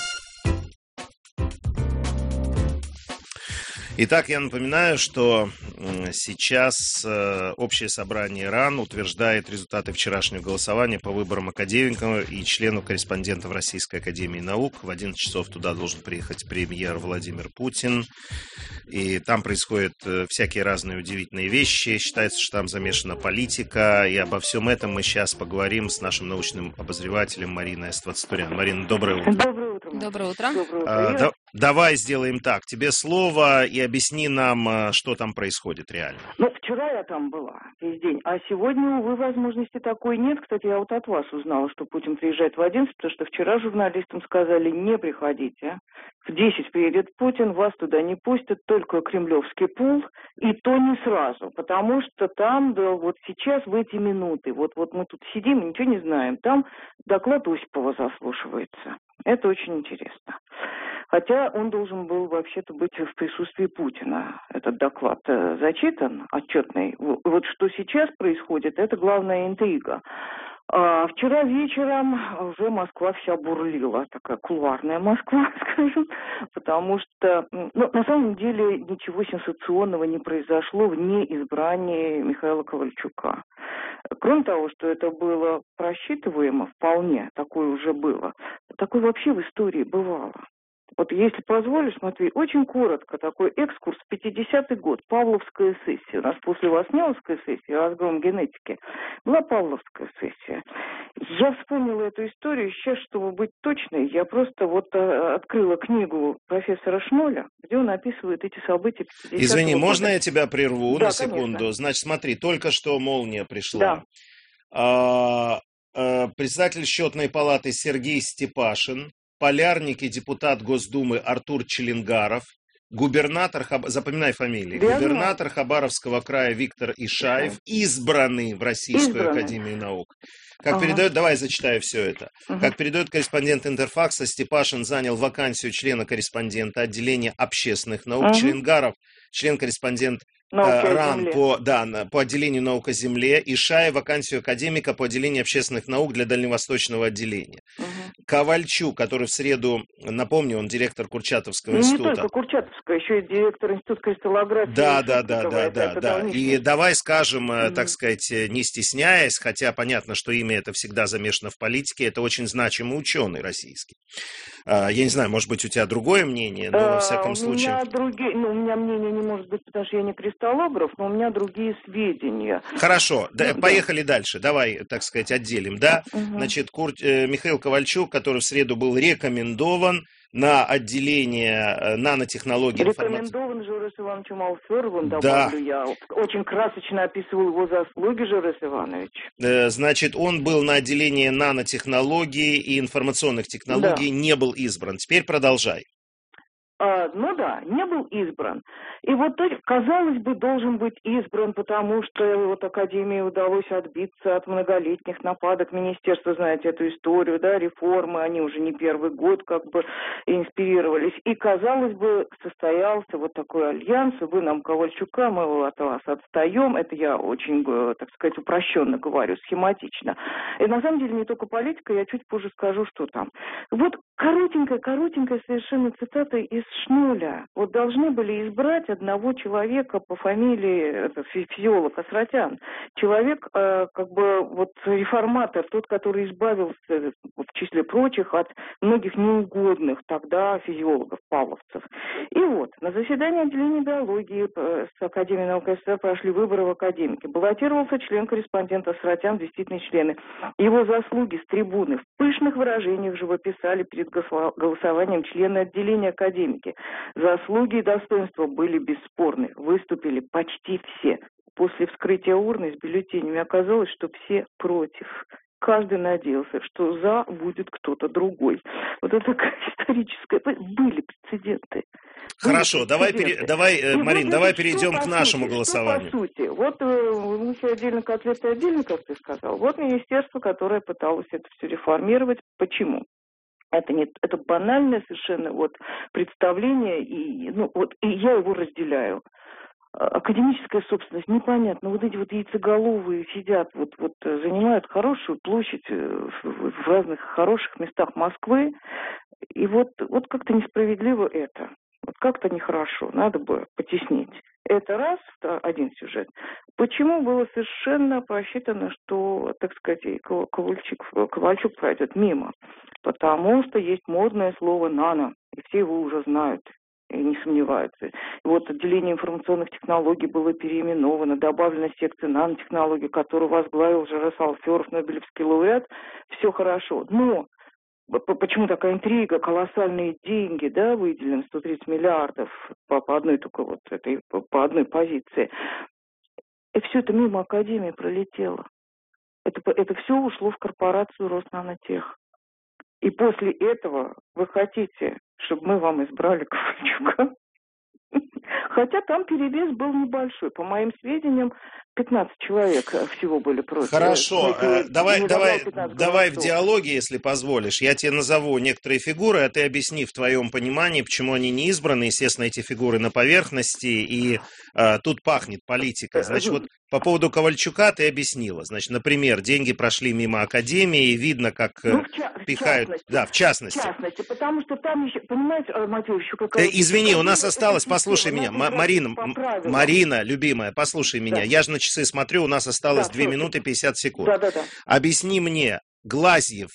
Итак, я напоминаю, что сейчас общее собрание РАН утверждает результаты вчерашнего голосования по выборам академиков и членов-корреспондентов Российской академии наук. В 11 часов туда должен приехать премьер Владимир Путин. И там происходят всякие разные удивительные вещи. Считается, что там замешана политика. И обо всем этом мы сейчас поговорим с нашим научным обозревателем Мариной Аствацатурян. Марина, доброе утро. Доброе утро. Доброе утро. Доброе утро. Давай сделаем так. Тебе слово и объясни нам, что там происходит реально. Ну, вчера я там была весь день, а сегодня, увы, возможности такой нет. Кстати, я вот от вас узнала, что Путин приезжает в 11, потому что вчера журналистам сказали: не приходите. В 10 приедет Путин, вас туда не пустят, только кремлевский пул, и то не сразу, потому что там, да, вот сейчас, в эти минуты, вот мы тут сидим и ничего не знаем, там доклад Осипова заслушивается. Это очень интересно. Хотя он должен был вообще-то быть в присутствии Путина. Этот доклад зачитан, отчетный. Вот что сейчас происходит, это главная интрига. Вчера вечером уже Москва вся бурлила, такая кулуарная Москва, скажем, потому что, на самом деле ничего сенсационного не произошло вне избрания Михаила Ковальчука. Кроме того, что это было просчитываемо вполне, такое уже было, такое вообще в истории бывало. Вот если позволишь, Матвей, очень коротко такой экскурс. 50-й год, Павловская сессия. У нас после Восняловской сессии, разгром генетики, была Павловская сессия. Я вспомнила эту историю. Сейчас, чтобы быть точной, я просто открыла книгу профессора Шмоля, где он описывает эти события 50-го года. Извини, можно я тебя прерву на секунду? Конечно. Значит, смотри, только что молния пришла. Да. Председатель счетной палаты Сергей Степашин, полярник и депутат Госдумы Артур Челенгаров, губернатор, запоминай фамилии, губернатор Хабаровского края Виктор Ишаев, избранный в Российскую академию наук. Как передает, давай зачитаю все это. Как передает корреспондент Интерфакса, Степашин занял вакансию члена-корреспондента отделения общественных наук, Челенгаров, член-корреспондент РАН по отделению наук о земле, Ишаев вакансию академика по отделению общественных наук для дальневосточного отделения. Ковальчук, который в среду, напомню, он директор Курчатовского института. Не только Курчатовского, еще и директор института кристаллографии. Да. И давай скажем, так сказать, не стесняясь, хотя понятно, что имя это всегда замешано в политике, это очень значимый ученый российский. Я не знаю, может быть, у тебя другое мнение, но во всяком случае... У меня мнение не может быть, потому что я не кристаллограф, но у меня другие сведения. Хорошо, поехали дальше. Давай, так сказать, отделим, да? Значит, Михаил Ковальчук, который в среду был рекомендован на отделение нанотехнологий. Рекомендован Жорис Ивановичем Алферовым, добавлю я. Очень красочно описывал его заслуги Жорис Иванович. Значит, он был на отделении нанотехнологий и информационных технологий, не был избран. Теперь продолжай. Не был избран. И вот, казалось бы, должен быть избран, потому что Академии удалось отбиться от многолетних нападок. Министерство, знаете эту историю, реформы, они уже не первый год инспирировались. И, казалось бы, состоялся такой альянс, вы нам Ковальчука, мы от вас отстаем. Это я очень, так сказать, упрощенно говорю, схематично. И на самом деле не только политика, я чуть позже скажу, что там. Вот коротенькая совершенно цитата из Шмоля. Должны были избрать одного человека по фамилии, физиолог Асратян. Человек, реформатор, тот, который избавился, в числе прочих, от многих неугодных тогда физиологов, павловцев. И на заседании отделения биологии с Академией наук СССР прошли выборы в академике. Баллотировался член-корреспондент Асратян, действительные члены. Его заслуги с трибуны в пышных выражениях живописали перед голосованием члены отделения академики. Заслуги и достоинства были бесспорны. Выступили почти все. После вскрытия урны с бюллетенями оказалось, что все против. Каждый надеялся, что за будет кто-то другой. Это такая историческая... Были прецеденты. Хорошо, давай, Марин, давай перейдем к нашему голосованию. По сути, мы все отдельно котлеты отдельно, как ты сказал. Министерство, которое пыталось это все реформировать. Почему? Это банальное совершенно представление, и я его разделяю. Академическая собственность, непонятно. Эти яйцеголовые сидят, занимают хорошую площадь в разных хороших местах Москвы, и как-то несправедливо это. Вот как-то нехорошо, надо бы потеснить. Это раз, один сюжет. Почему было совершенно просчитано, что, так сказать, Ковальчук пройдет мимо? Потому что есть модное слово «нано», и все его уже знают и не сомневаются. И вот отделение информационных технологий было переименовано, добавлена секция нанотехнологий, которую возглавил Жарес Алферов, Нобелевский лауреат. Все хорошо. Но почему такая интрига, колоссальные деньги, да, выделены 130 миллиардов по одной только вот этой, по одной позиции. И все это мимо Академии пролетело. Это все ушло в корпорацию Роснанотех. И после этого вы хотите, чтобы мы вам избрали Ковальчука? Хотя там перевес был небольшой. По моим сведениям, 15 человек всего были против. Хорошо, давай в диалоге, если позволишь. Я тебе назову некоторые фигуры, а ты объясни в твоем понимании, почему они не избраны. Естественно, эти фигуры на поверхности, и тут пахнет политикой. Значит, вот по поводу Ковальчука ты объяснила. Значит, например, деньги прошли мимо Академии, и видно, как пихают... В частности. В частности, потому что там еще, понимаете, Матвей, еще какая-то... Извини, у нас осталось, послушай меня, Марина, любимая, послушай меня. Я же на часы смотрю, у нас осталось 2 минуты 50 секунд. Да. Объясни мне, Глазьев,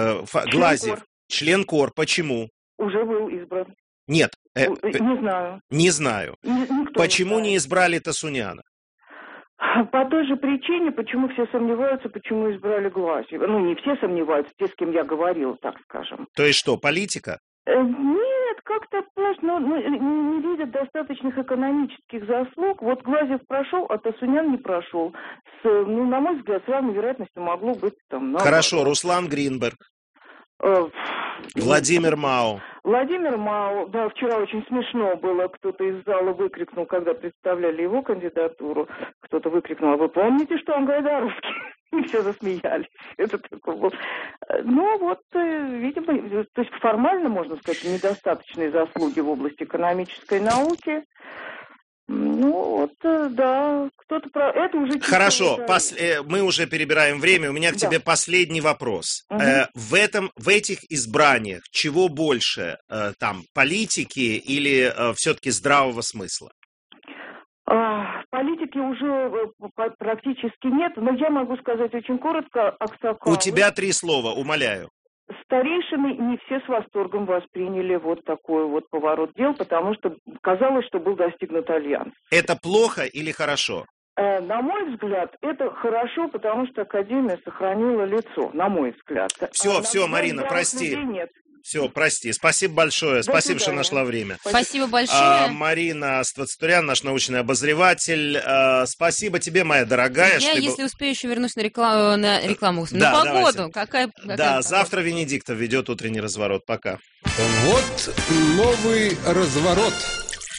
член КОР, почему? Уже был избран. Нет. Не знаю. Не знаю. Почему не избрали Тасуняна? По той же причине, почему все сомневаются, почему избрали Глазьева. Ну, не все сомневаются, те, с кем я говорила, так скажем. То есть что, политика? Нет, как-то не видят достаточных экономических заслуг. Вот Глазьев прошел, а Тасунян не прошел. На мой взгляд, с равной вероятностью могло быть там... Хорошо, Руслан Гринберг. Владимир Мау. Владимир Мау, да, вчера очень смешно было, кто-то из зала выкрикнул, когда представляли его кандидатуру, кто-то выкрикнул: а вы помните, что он гайдаровский? И все засмеялись. Это такой был. Ну, вот, видимо, то есть формально, можно сказать, недостаточные заслуги в области экономической науки. Ну, вот, да, кто-то про... Это уже... Хорошо, мы уже перебираем время. У меня к тебе последний вопрос. Угу. В этих избраниях чего больше? Там, политики или все-таки здравого смысла? Политики уже практически нет, но я могу сказать очень коротко. Аксакалов. У тебя 3 слова, умоляю. Старейшины не все с восторгом восприняли вот такой вот поворот дел, потому что казалось, что был достигнут альянс. Это плохо или хорошо? На мой взгляд, это хорошо, потому что Академия сохранила лицо, на мой взгляд. Все, Марина, прости. Нет. Все, прости. Спасибо большое. Спасибо, что нашла время. Спасибо большое. Марина Ствацатурян, наш научный обозреватель. Спасибо тебе, моя дорогая. Если успею, еще вернусь на рекламу. На погоду. Какая завтра Венедиктов ведет утренний разворот. Пока. Вот новый разворот.